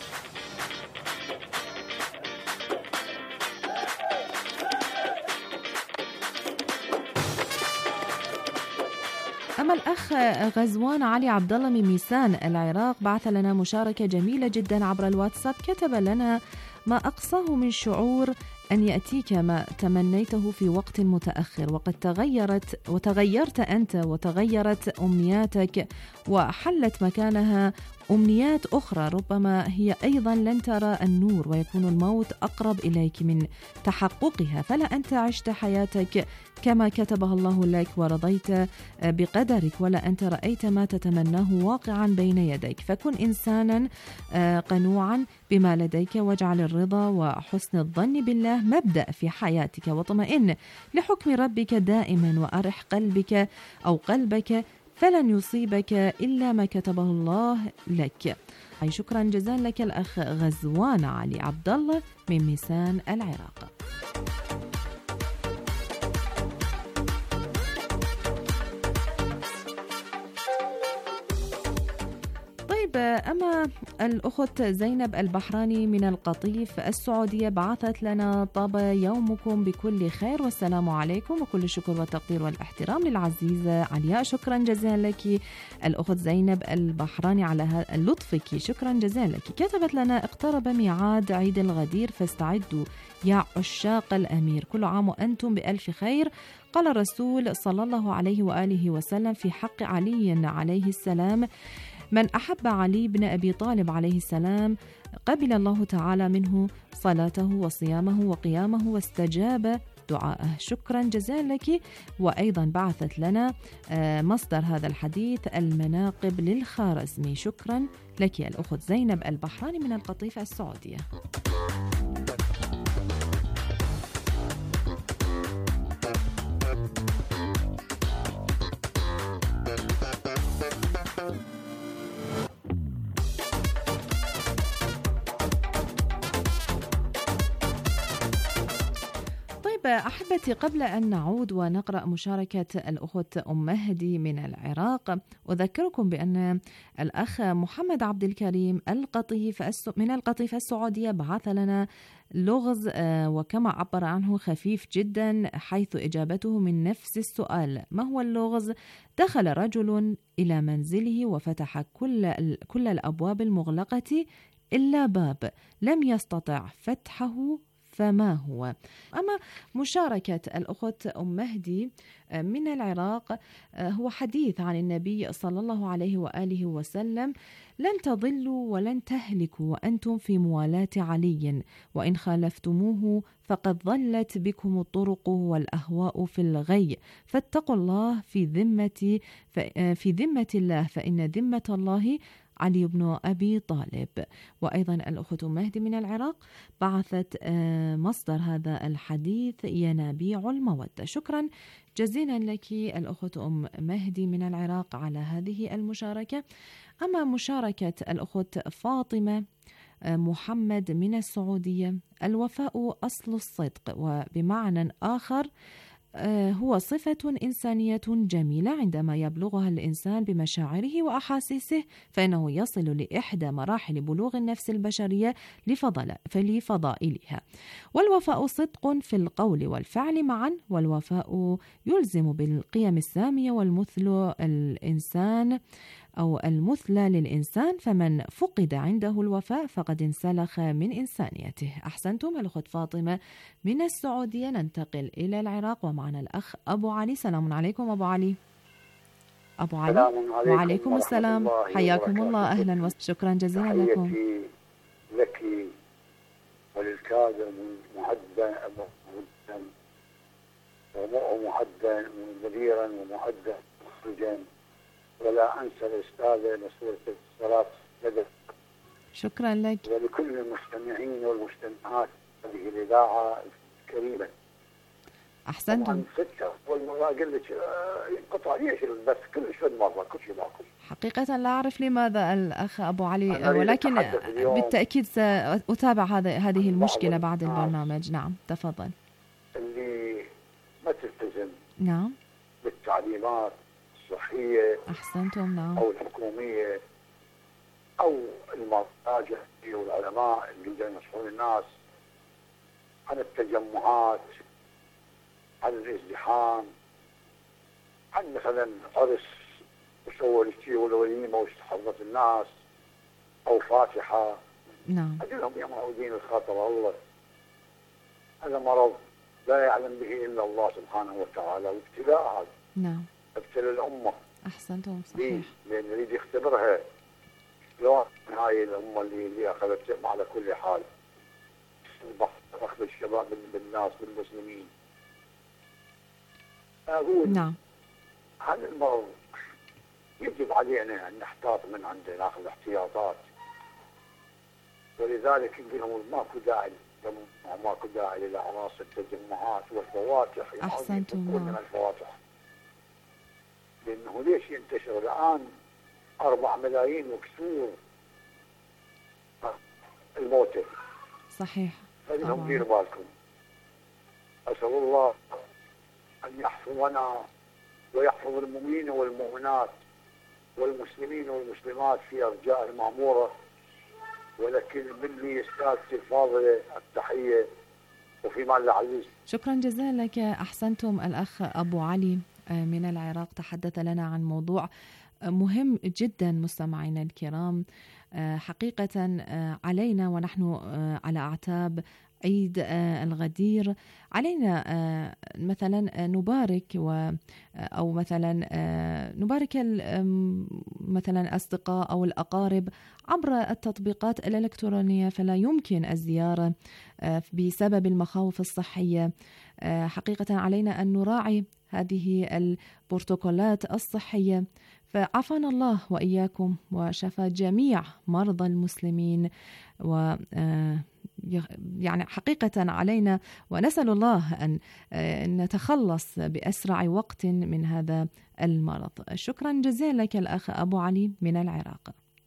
أما الأخ غزوان علي عبد الله من ميسان العراق بعث لنا مشاركة جميلة جدا عبر الواتساب، كتب لنا: ما أقصاه من شعور أن يأتيك ما تمنيته في وقت متأخر، وقد تغيرت وتغيرت أنت وتغيرت أمنياتك وحلت مكانها أمنيات أخرى ربما هي أيضا لن ترى النور، ويكون الموت أقرب إليك من تحققها، فلا أنت عشت حياتك كما كتبها الله لك ورضيت بقدرك، ولا أنت رأيت ما تتمناه واقعا بين يديك، فكن إنسانا قنوعا بما لديك، واجعل الرضا وحسن الظن بالله مبدأ في حياتك، واطمئن لحكم ربك دائما، وأرح قلبك أو قلبك فلن يصيبك إلا ما كتبه الله لك. أي شكرا جزيلا لك الأخ غزوان علي عبد الله من ميسان العراق. أما الأخت زينب البحراني من القطيف السعودية بعثت لنا: طاب يومكم بكل خير والسلام عليكم، وكل الشكر والتقدير والاحترام للعزيزة علياء. شكرا جزيلا لك الأخت زينب البحراني على لطفك، شكرا جزيلا لك. كتبت لنا: اقترب ميعاد عيد الغدير فاستعدوا يا عشاق الأمير، كل عام وأنتم بألف خير. قال الرسول صلى الله عليه وآله وسلم في حق علي عليه السلام: من أحب علي بن أبي طالب عليه السلام قبل الله تعالى منه صلاته وصيامه وقيامه واستجاب دعاءه. شكرا جزيلا لك. وأيضا بعثت لنا مصدر هذا الحديث المناقب للخارزمي. شكرا لك يا الأخت زينب البحراني من القطيف السعودية. أحبتي، قبل أن نعود ونقرأ مشاركة الأخت أم مهدي من العراق، أذكركم بأن الأخ محمد عبد الكريم القطيف من القطيف السعودية بعث لنا لغز وكما عبر عنه خفيف جدا، حيث إجابته من نفس السؤال. ما هو اللغز؟ دخل رجل إلى منزله وفتح كل كل الأبواب المغلقة إلا باب لم يستطع فتحه، فما هو؟ أما مشاركة الأخت أم مهدي من العراق هو حديث عن النبي صلى الله عليه وآله وسلم: لن تضلوا ولن تهلكوا وأنتم في موالاة علي، وإن خالفتموه فقد ضلت بكم الطرق والأهواء في الغي، فاتقوا الله في ذمة في ذمة الله، فإن ذمة الله علي بن أبي طالب. وأيضا الأخت مهدي من العراق بعثت مصدر هذا الحديث ينابيع المودة. شكرا جزيلا لك الأخت أم مهدي من العراق على هذه المشاركة. أما مشاركة الأخت فاطمة محمد من السعودية: الوفاء أصل الصدق، وبمعنى آخر هو صفة إنسانية جميلة عندما يبلغها الإنسان بمشاعره وأحاسيسه فإنه يصل لإحدى مراحل بلوغ النفس البشرية لفضائلها. والوفاء صدق في القول والفعل معا، والوفاء يلزم بالقيم السامية والمثل الإنسان أو المثلى للإنسان، فمن فقد عنده الوفاء فقد انسلخ من إنسانيته. أحسنتم. الأخت فاطمة من السعودية. ننتقل إلى العراق ومعنا الأخ أبو علي. سلام عليكم أبو علي. أبو علي. عليكم وعليكم السلام. حياكم الله. أهلا وشكرا جزيلا لكم. تحياتي لك وللكادر معدا ومعدا مديرا ومعدا مخرجا، ولا أنسى الأستاذة مسؤولة الاتصالات لدى. شكرا لك. ولكل المستمعين والمستمعات هذه الإذاعة الكريمة. أحسنتم. ستة والمرة قل لك ينقطع ليش بس كل شوي مرة كل شيء معكم. حقيقة لا أعرف لماذا الأخ أبو علي، ولكن بالتأكيد سأتابع هذا هذه المشكلة بعد البرنامج. نعم تفضل. اللي ما تلتزم نعم بالتعليمات الصحية أحسنتم نعم أو الحكومية أو المراجع والعلماء اللي ينصحون الناس عن التجمعات، عن الازدحام، عن مثلا عرس وسووا الشيء والوليمة واستحضرت الناس أو فاتحة. نعم. أجلهم يا معودين الخاطر الله. هذا مرض لا يعلم به إلا الله سبحانه وتعالى، وابتلاء هذا. نعم. ابتلى الأمة. أحسنتم صحيح. لأن يريد يختبرها شلون هاي الأمة اللي اللي أخذت على كل حال. أخذ الشباب بالناس بالمسلمين. أقول نعم. هذا المرض يجب علينا أن نحتاط من عنده، ناخذ احتياطات، ولذلك نقول لهم ماكو داعي ماكو داعي للأعراس التجمعات والفواتح. أحسنتم. من الفواتح لأنه ليش ينتشر الآن أربع ملايين وكسور الموتى. صحيح. فلهم ديروا بالكم. أسأل الله أن يحفظنا ويحفظ المؤمنين والمؤمنات والمسلمين والمسلمات في أرجاء المعمورة. ولكن مني أستاذتي الفاضلة التحية وفي مال العزيز. شكرا جزيلا لك. أحسنتم. الأخ أبو علي من العراق تحدث لنا عن موضوع مهم جدا مستمعينا الكرام. حقيقة علينا ونحن على أعتاب عيد الغدير علينا مثلا نبارك و أو مثلا نبارك مثلا أصدقاء أو الأقارب عبر التطبيقات الإلكترونية، فلا يمكن الزيارة بسبب المخاوف الصحية. حقيقة علينا أن نراعي هذه البروتوكولات الصحية، فعافانا الله وإياكم وشفى جميع مرضى المسلمين. و يعني حقيقة علينا ونسأل الله أن نتخلص بأسرع وقت من هذا المرض. شكرا جزيلا لك الأخ أبو علي من العراق.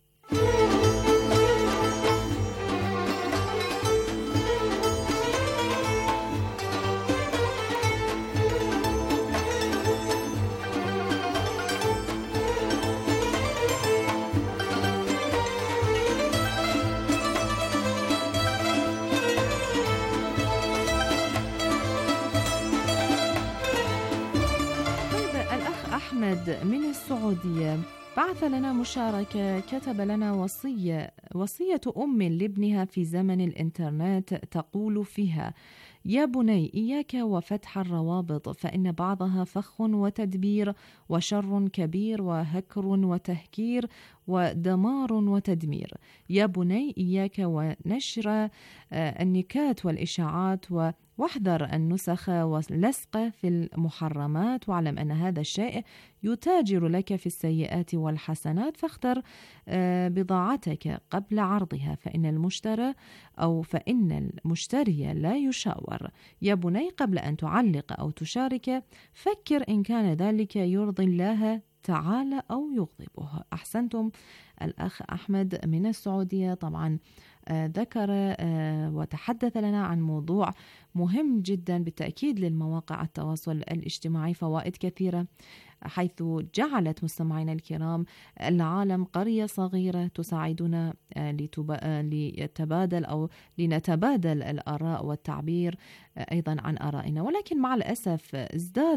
أحمد من السعودية بعث لنا مشاركة، كتب لنا وصية وصية أم لابنها في زمن الإنترنت تقول فيها: يا بني إياك وفتح الروابط، فإن بعضها فخ وتدبير وشر كبير وهكر وتهكير ودمار وتدمير. يا بني إياك ونشر النكات والإشاعات، واحذر النسخ واللصق في المحرمات، واعلم أن هذا الشيء يتاجر لك في السيئات والحسنات، فاختر بضاعتك قبل عرضها، فإن المشترى أو فإن المشتري لا يشاور. يا بني قبل أن تعلق أو تشارك فكر إن كان ذلك يرضي الله تعالى أو يغضبه. أحسنتم. الأخ أحمد من السعودية طبعا ذكر وتحدث لنا عن موضوع مهم جدا بالتأكيد للمواقع التواصل الاجتماعي، فوائد كثيرة، حيث جعلت مستمعينا الكرام العالم قرية صغيرة تساعدنا ليتبادل أو لنتبادل الآراء والتعبير أيضا عن آرائنا. ولكن مع الأسف ازداد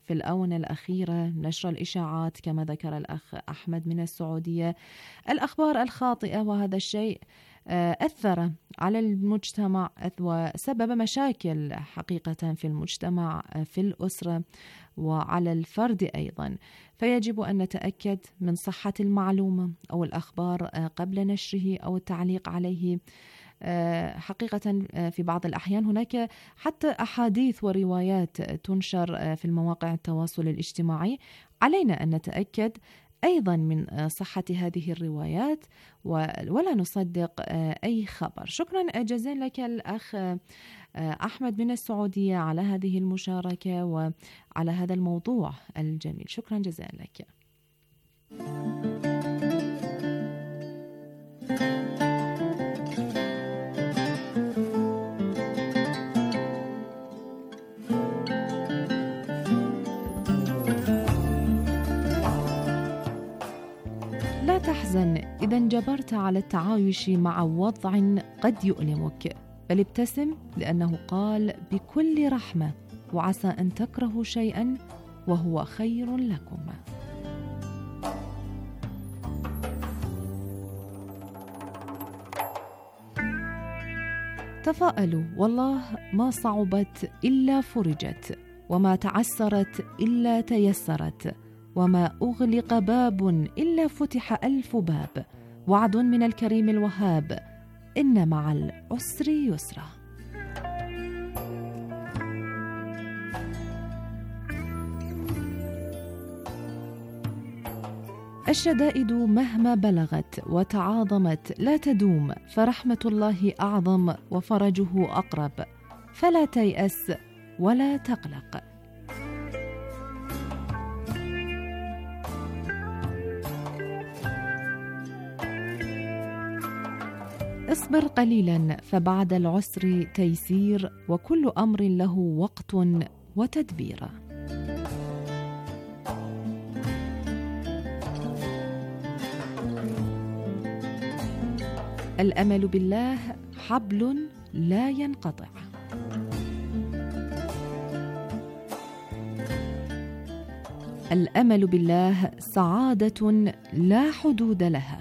في الآونة الأخيرة نشر الإشاعات كما ذكر الأخ أحمد من السعودية، الأخبار الخاطئة، وهذا الشيء أثر على المجتمع وسبب مشاكل حقيقة في المجتمع، في الأسرة وعلى الفرد أيضا. فيجب أن نتأكد من صحة المعلومة أو الأخبار قبل نشره أو التعليق عليه. حقيقة في بعض الأحيان هناك حتى أحاديث وروايات تنشر في المواقع التواصل الاجتماعي، علينا أن نتأكد أيضا من صحة هذه الروايات ولا نصدق أي خبر. شكرا جزيلا لك الأخ أحمد من السعودية على هذه المشاركة وعلى هذا الموضوع الجميل، شكرا جزيلا لك. لا تحزن إذا انجبرت على التعايش مع وضع قد يؤلمك، بل ابتسم لأنه قال بكل رحمة وعسى أن تكرهوا شيئا وهو خير لكم. تفاءلوا، والله ما صعبت إلا فرجت، وما تعسرت إلا تيسرت، وما أغلق باب إلا فتح ألف باب، وعد من الكريم الوهاب، إن مع العسر يسرا. الشدائد مهما بلغت وتعاظمت لا تدوم، فرحمة الله أعظم وفرجه أقرب، فلا تيأس ولا تقلق. اصبر قليلا فبعد العسر تيسير، وكل أمر له وقت وتدبير. الأمل بالله حبل لا ينقطع. الأمل بالله سعادة لا حدود لها.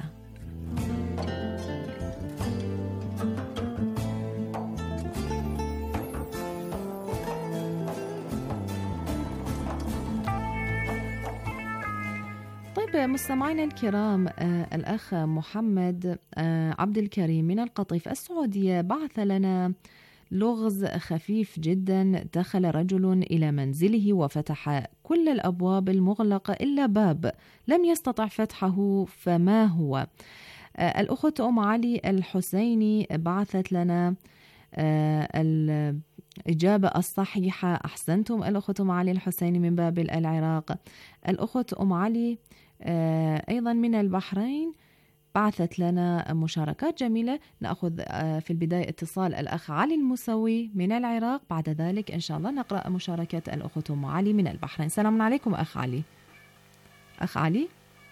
مستمعينا الكرام، آه الأخ محمد آه عبد الكريم من القطيف السعودية بعث لنا لغز خفيف جدا. دخل رجل إلى منزله وفتح كل الأبواب المغلقة إلا باب لم يستطع فتحه، فما هو؟ آه الأخت أم علي الحسيني بعثت لنا آه الإجابة الصحيحة. أحسنتم الأخت أم علي الحسيني من بابل العراق. الأخت أم علي أيضا من البحرين بعثت لنا مشاركات جميلة. نأخذ في البداية اتصال الأخ علي المسوي من العراق، بعد ذلك إن شاء الله نقرأ مشاركة الأخت أم علي من البحرين. سلام عليكم أخ علي. أخ علي.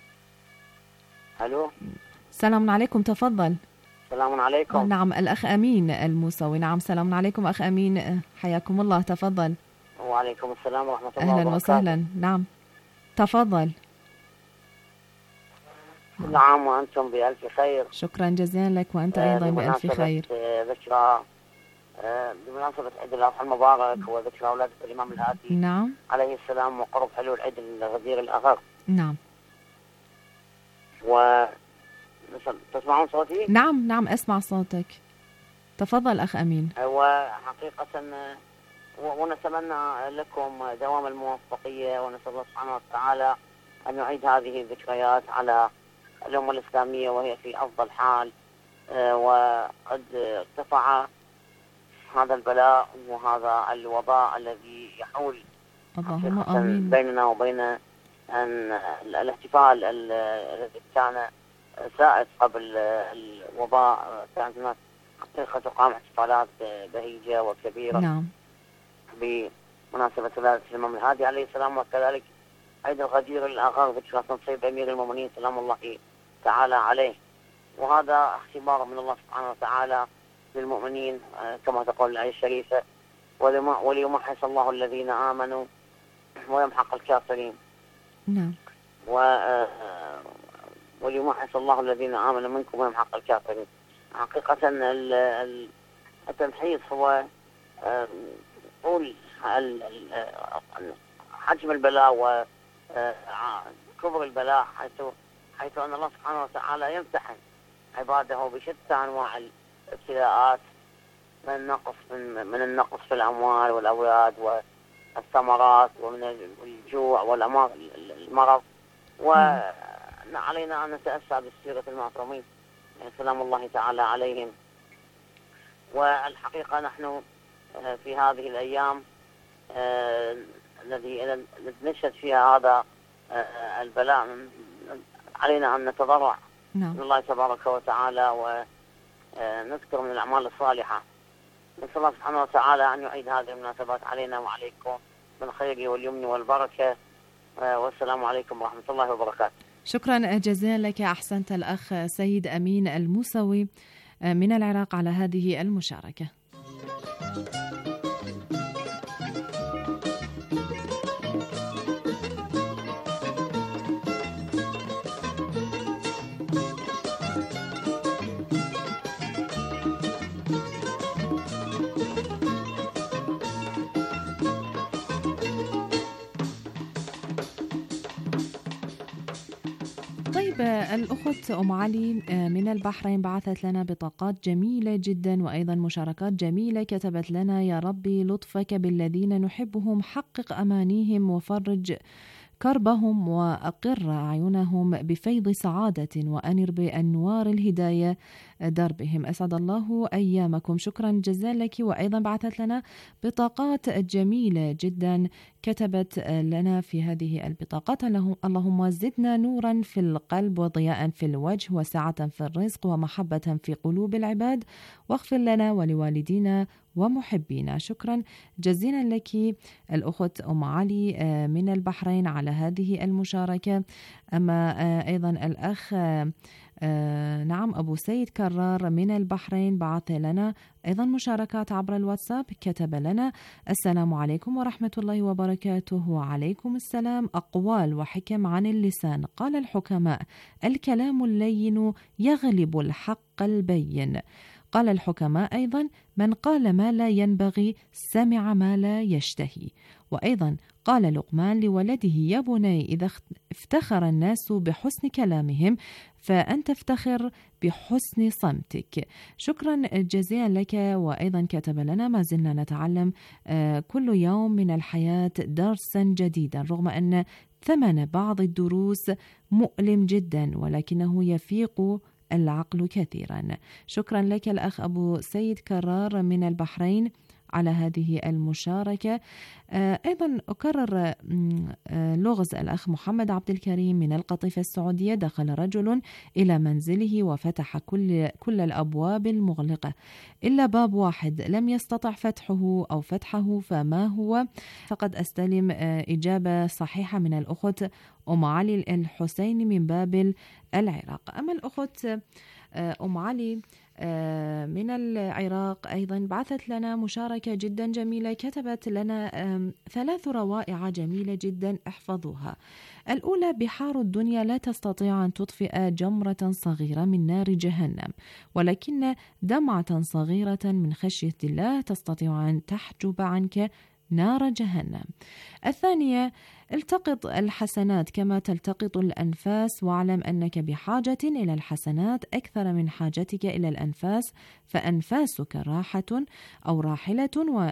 ألو. سلام عليكم، تفضل. سلام عليكم. نعم الأخ أمين المسوي. نعم سلام عليكم أخ أمين، حياكم الله، تفضل. وعليكم السلام ورحمة الله وبركاته. أهلا وسهلا. نعم تفضل. كل عام وأنتم بألف خير. شكرا جزيلا لك وأنت أيضا بألف خير. ذكرى بمناسبة عيد الأضحى المبارك وذكرى ولادة الإمام الهادي نعم عليه السلام وقرب حلول العيد الغدير الأخر. نعم. و تسمعون صوتي؟ نعم نعم أسمع صوتك، تفضل أخ أمين. وحقيقة ونتمنى لكم دوام الموفقية، ونسأل الله سبحانه وتعالى أن يعيد هذه الذكريات على الأمة الإسلامية وهي في أفضل حال. وقد ارتفع هذا البلاء وهذا الوباء الذي يحول اللهم آمين بيننا وبين أن الاحتفال الذي كان سائد قبل الوباء. كانت هناك حقيقة تقام احتفالات بهيجة وكبيرة نعم بمناسبة ولادة الإمام الهادي عليه السلام، وكذلك عيد الغدير الآخر ذكرى تنصيب أمير المؤمنين سلام الله تعالى عليه. وهذا اختبار من الله سبحانه وتعالى للمؤمنين كما تقول الآية الشريفة، وليمحص الله الذين آمنوا ويمحق الكافرين. نعم. و وليمحص الله الذين آمنوا منكم ويمحق الكافرين. حقيقة التمحيص هو طول حجم البلاء وكبر البلاء، حيث حيث أن الله سبحانه وتعالى يمتحن عباده بشتى أنواع الابتلاءات، من النقص من, من النقص في الأموال والأولاد والثمرات، ومن الجوع والمرض. وعلينا أن نتأسى بالسيرة المعصومين سلام الله تعالى عليهم. والحقيقة نحن في هذه الأيام الذي نشهد فيها هذا البلاء علينا أن نتضرع نعم. من الله تبارك وتعالى ونذكر من الأعمال الصالحة. نسأل الله سبحانه وتعالى أن يعيد هذه المناسبات علينا وعليكم بالخير واليمن والبركة، والسلام عليكم ورحمة الله وبركاته. شكرا جزيلا لك، أحسنت الأخ سيد أمين الموسوي من العراق على هذه المشاركة. الأخت أم علي من البحرين بعثت لنا بطاقات جميلة جدا وأيضا مشاركات جميلة. كتبت لنا: يا ربي لطفك بالذين نحبهم، حقق أمانيهم وفرج كربهم وأقر أعينهم بفيض سعادة وأنر بأنوار الهداية دربهم. أسعد الله أيامكم. شكرا جزيلا لك. وأيضا بعثت لنا بطاقات جميلة جدا. كتبت لنا في هذه البطاقات: اللهم زدنا نورا في القلب وضياء في الوجه وسعة في الرزق ومحبة في قلوب العباد، واغفر لنا ولوالدينا ومحبينا. شكرا جزيلا لك الأخت أم علي من البحرين على هذه المشاركة. أما أيضا الأخ آه نعم أبو سيد كرار من البحرين بعث لنا أيضا مشاركات عبر الواتساب. كتب لنا: السلام عليكم ورحمة الله وبركاته. وعليكم السلام. أقوال وحكم عن اللسان. قال الحكماء: الكلام اللين يغلب الحق البين. قال الحكماء أيضا: من قال ما لا ينبغي سمع ما لا يشتهي. وأيضا قال لقمان لولده: يا بني إذا افتخر الناس بحسن كلامهم فأنت افتخر بحسن صمتك. شكرا جزيلا لك. وأيضا كتب لنا: ما زلنا نتعلم كل يوم من الحياة درسا جديدا، رغم أن ثمن بعض الدروس مؤلم جدا ولكنه يفيق العقل كثيرا. شكرا لك الأخ أبو سيد كرار من البحرين على هذه المشاركة. أيضا أكرر لغز الأخ محمد عبد الكريم من القطيفة السعودية: دخل رجل إلى منزله وفتح كل, كل الأبواب المغلقة إلا باب واحد لم يستطع فتحه أو فتحه، فما هو؟ فقد أستلم إجابة صحيحة من الأخت أم علي الحسين من بابل العراق. أما الأخت أم علي من العراق أيضا بعثت لنا مشاركة جدا جميلة. كتبت لنا ثلاث روائع جميلة جدا احفظوها. الأولى: بحار الدنيا لا تستطيع أن تطفئ جمرة صغيرة من نار جهنم، ولكن دمعة صغيرة من خشية الله تستطيع أن تحجب عنك نار جهنم. الثانية: التقط الحسنات كما تلتقط الأنفاس، واعلم أنك بحاجة إلى الحسنات أكثر من حاجتك إلى الأنفاس، فأنفاسك راحة أو راحلة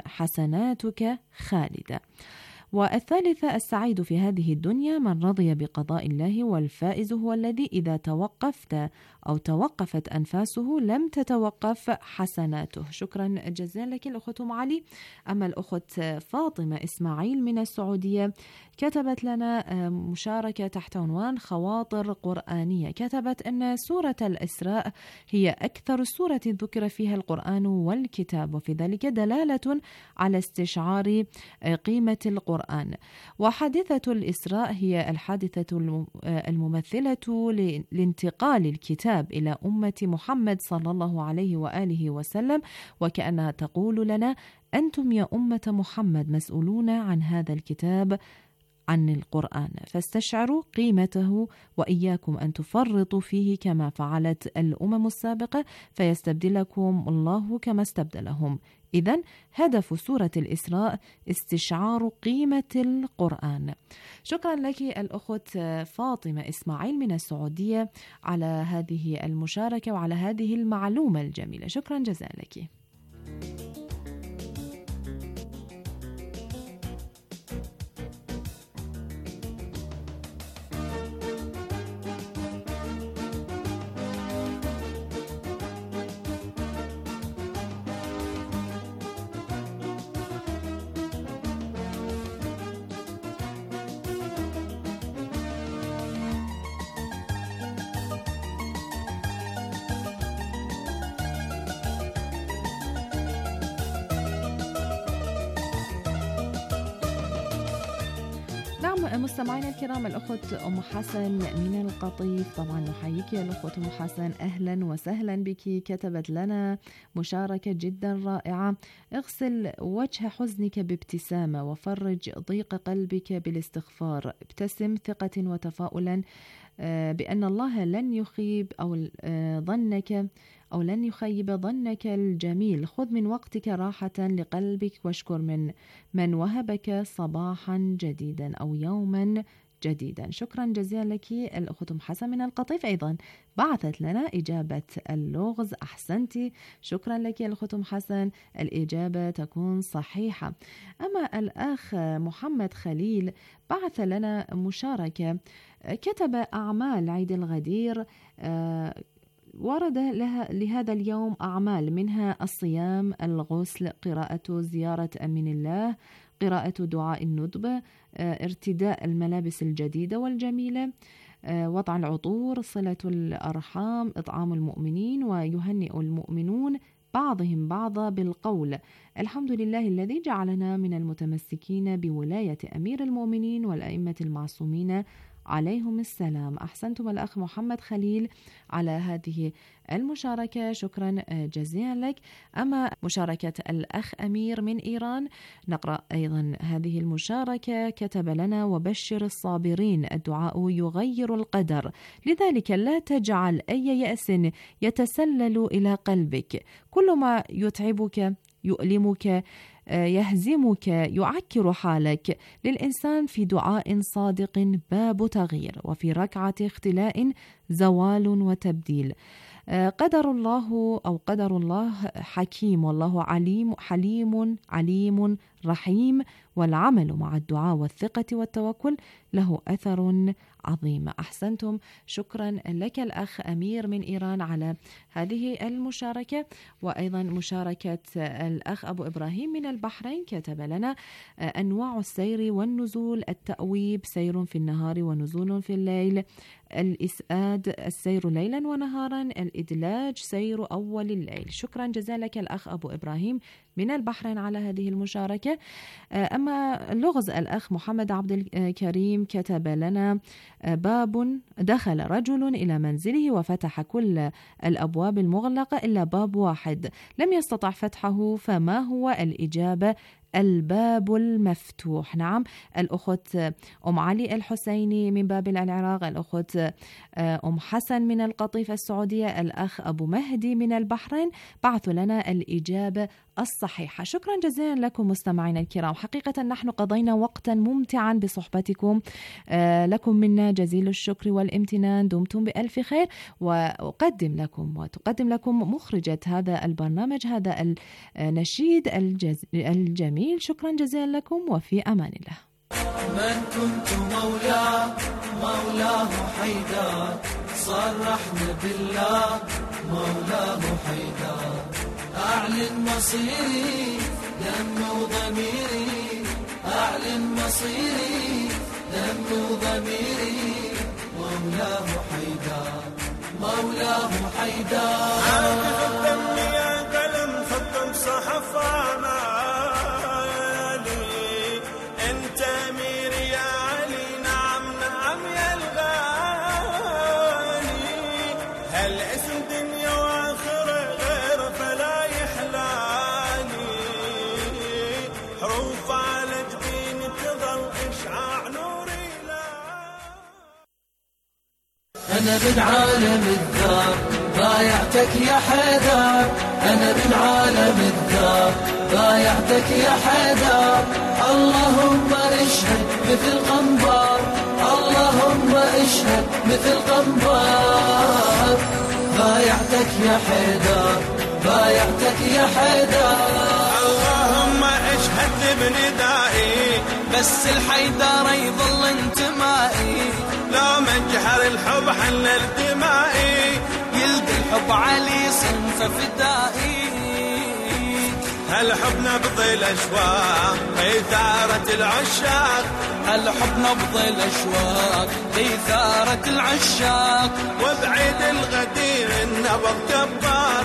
وحسناتك خالدة. والثالثة: السعيد في هذه الدنيا من رضي بقضاء الله، والفائز هو الذي إذا توقفت أو توقفت أنفاسه لم تتوقف حسناته. شكرا جزيلا لك الأخت أم علي. أما الأخت فاطمة إسماعيل من السعودية كتبت لنا مشاركة تحت عنوان خواطر قرآنية. كتبت أن سورة الإسراء هي أكثر سورة ذكر فيها القرآن والكتاب، وفي ذلك دلالة على استشعار قيمة القرآن. وحادثة الإسراء هي الحادثة الممثلة لانتقال الكتاب إلى أمة محمد صلى الله عليه وآله وسلم، وكأنها تقول لنا: أنتم يا أمة محمد مسؤولون عن هذا الكتاب عن القرآن، فاستشعروا قيمته وإياكم أن تفرطوا فيه كما فعلت الأمم السابقة فيستبدلكم الله كما استبدلهم. إذن هدف سورة الإسراء استشعار قيمة القرآن. شكرا لك الأخت فاطمة إسماعيل من السعودية على هذه المشاركة وعلى هذه المعلومة الجميلة، شكرا جزيلا لك. مستمعينا الكرام، الأخت أم حسن من القطيف، طبعا نحييك يا الأخت أم حسن، أهلا وسهلا بك. كتبت لنا مشاركة جدا رائعة: اغسل وجه حزنك بابتسامة وفرج ضيق قلبك بالاستغفار، ابتسم ثقة وتفاؤلا بأن الله لن يخيب أو ظنك أو لن يخيب ظنك الجميل. خذ من وقتك راحة لقلبك واشكر من من وهبك صباحا جديدا أو يوما جديدا. شكرا جزيلا لك الأخت أم حسن من القطيف. أيضا بعثت لنا إجابة اللغز، أحسنتي، شكرا لك يا الأخت أم حسن، الإجابة تكون صحيحة. أما الأخ محمد خليل بعث لنا مشاركة، كتب أعمال عيد الغدير، آه ورد لها لهذا اليوم أعمال منها الصيام، الغسل، قراءة زيارة أمين الله، قراءة دعاء الندبة، ارتداء الملابس الجديدة والجميلة، وضع العطور، صلة الأرحام، إطعام المؤمنين، ويهنئ المؤمنون بعضهم بعضا بالقول: الحمد لله الذي جعلنا من المتمسكين بولاية أمير المؤمنين والأئمة المعصومين عليهم السلام. أحسنتم الأخ محمد خليل على هذه المشاركة، شكرا جزيلا لك. أما مشاركة الأخ أمير من إيران، نقرأ أيضا هذه المشاركة، كتب لنا: وبشر الصابرين، الدعاء يغير القدر، لذلك لا تجعل أي يأس يتسلل إلى قلبك، كل ما يتعبك يؤلمك يهزمك يعكر حالك، للإنسان في دعاء صادق باب تغيير، وفي ركعة اختلاء زوال وتبديل. قدر الله أو قدر الله حكيم، والله عليم حليم عليم رحيم، والعمل مع الدعاء والثقة والتوكل له أثر عظيم. أحسنتم، شكرا لك الأخ أمير من إيران على هذه المشاركة. وأيضا مشاركة الأخ أبو إبراهيم من البحرين، كتب لنا: أنواع السير والنزول، التأويب سير في النهار ونزول في الليل، الإسعاد السير ليلا ونهارا، الإدلاج سير أول الليل. شكرا جزيلا لك الأخ أبو إبراهيم من البحرين على هذه المشاركة. أما لغز الأخ محمد عبد الكريم كتب لنا: باب دخل رجل إلى منزله وفتح كل الأبواب المغلقة إلا باب واحد لم يستطع فتحه، فما هو الإجابة؟ الباب المفتوح. نعم، الأخت أم علي الحسيني من بابل العراق، الأخت أم حسن من القطيف السعودية، الأخ أبو مهدي من البحرين بعثوا لنا الإجابة الصحيحة. شكرا جزيلا لكم مستمعينا الكرام، حقيقة نحن قضينا وقتا ممتعا بصحبتكم، لكم منا جزيل الشكر والامتنان، دمتم بألف خير. وأقدم لكم وتقدم لكم مخرجة هذا البرنامج هذا النشيد الجميل. شكرا جزيلا لكم وفي أمان الله. من كنت مولاه مولاه حيدر، صرحنا بالله مولاه حيدر، أعلن مصيري دم وضميري، أعلن مصيري دم وضميري، مولاه حيدر مولاه حيدر. عاطف الدم يا قلم خط صحف حروف على جبيني تظل إشعاع نور أنا من عالم الدار بايعتك يا حيدر، أنا من عالم الدار بايعتك يا حيدر. اللهم اشهد مثل قنبار، اللهم اشهد مثل قنبار. بايعتك يا حيدر، بايعتك يا حيدر. اللهم اشهد بندائي، بس الحيدر يظل انتمائي. لو مجهر الحب حلل دمائي، يلقى الحب علي صنف فدائي. هالحب نبض الاشواق إثارة العشاق، هالحب نبض الاشواق إثارة العشاق. وبعيد الغدير النبض جبار.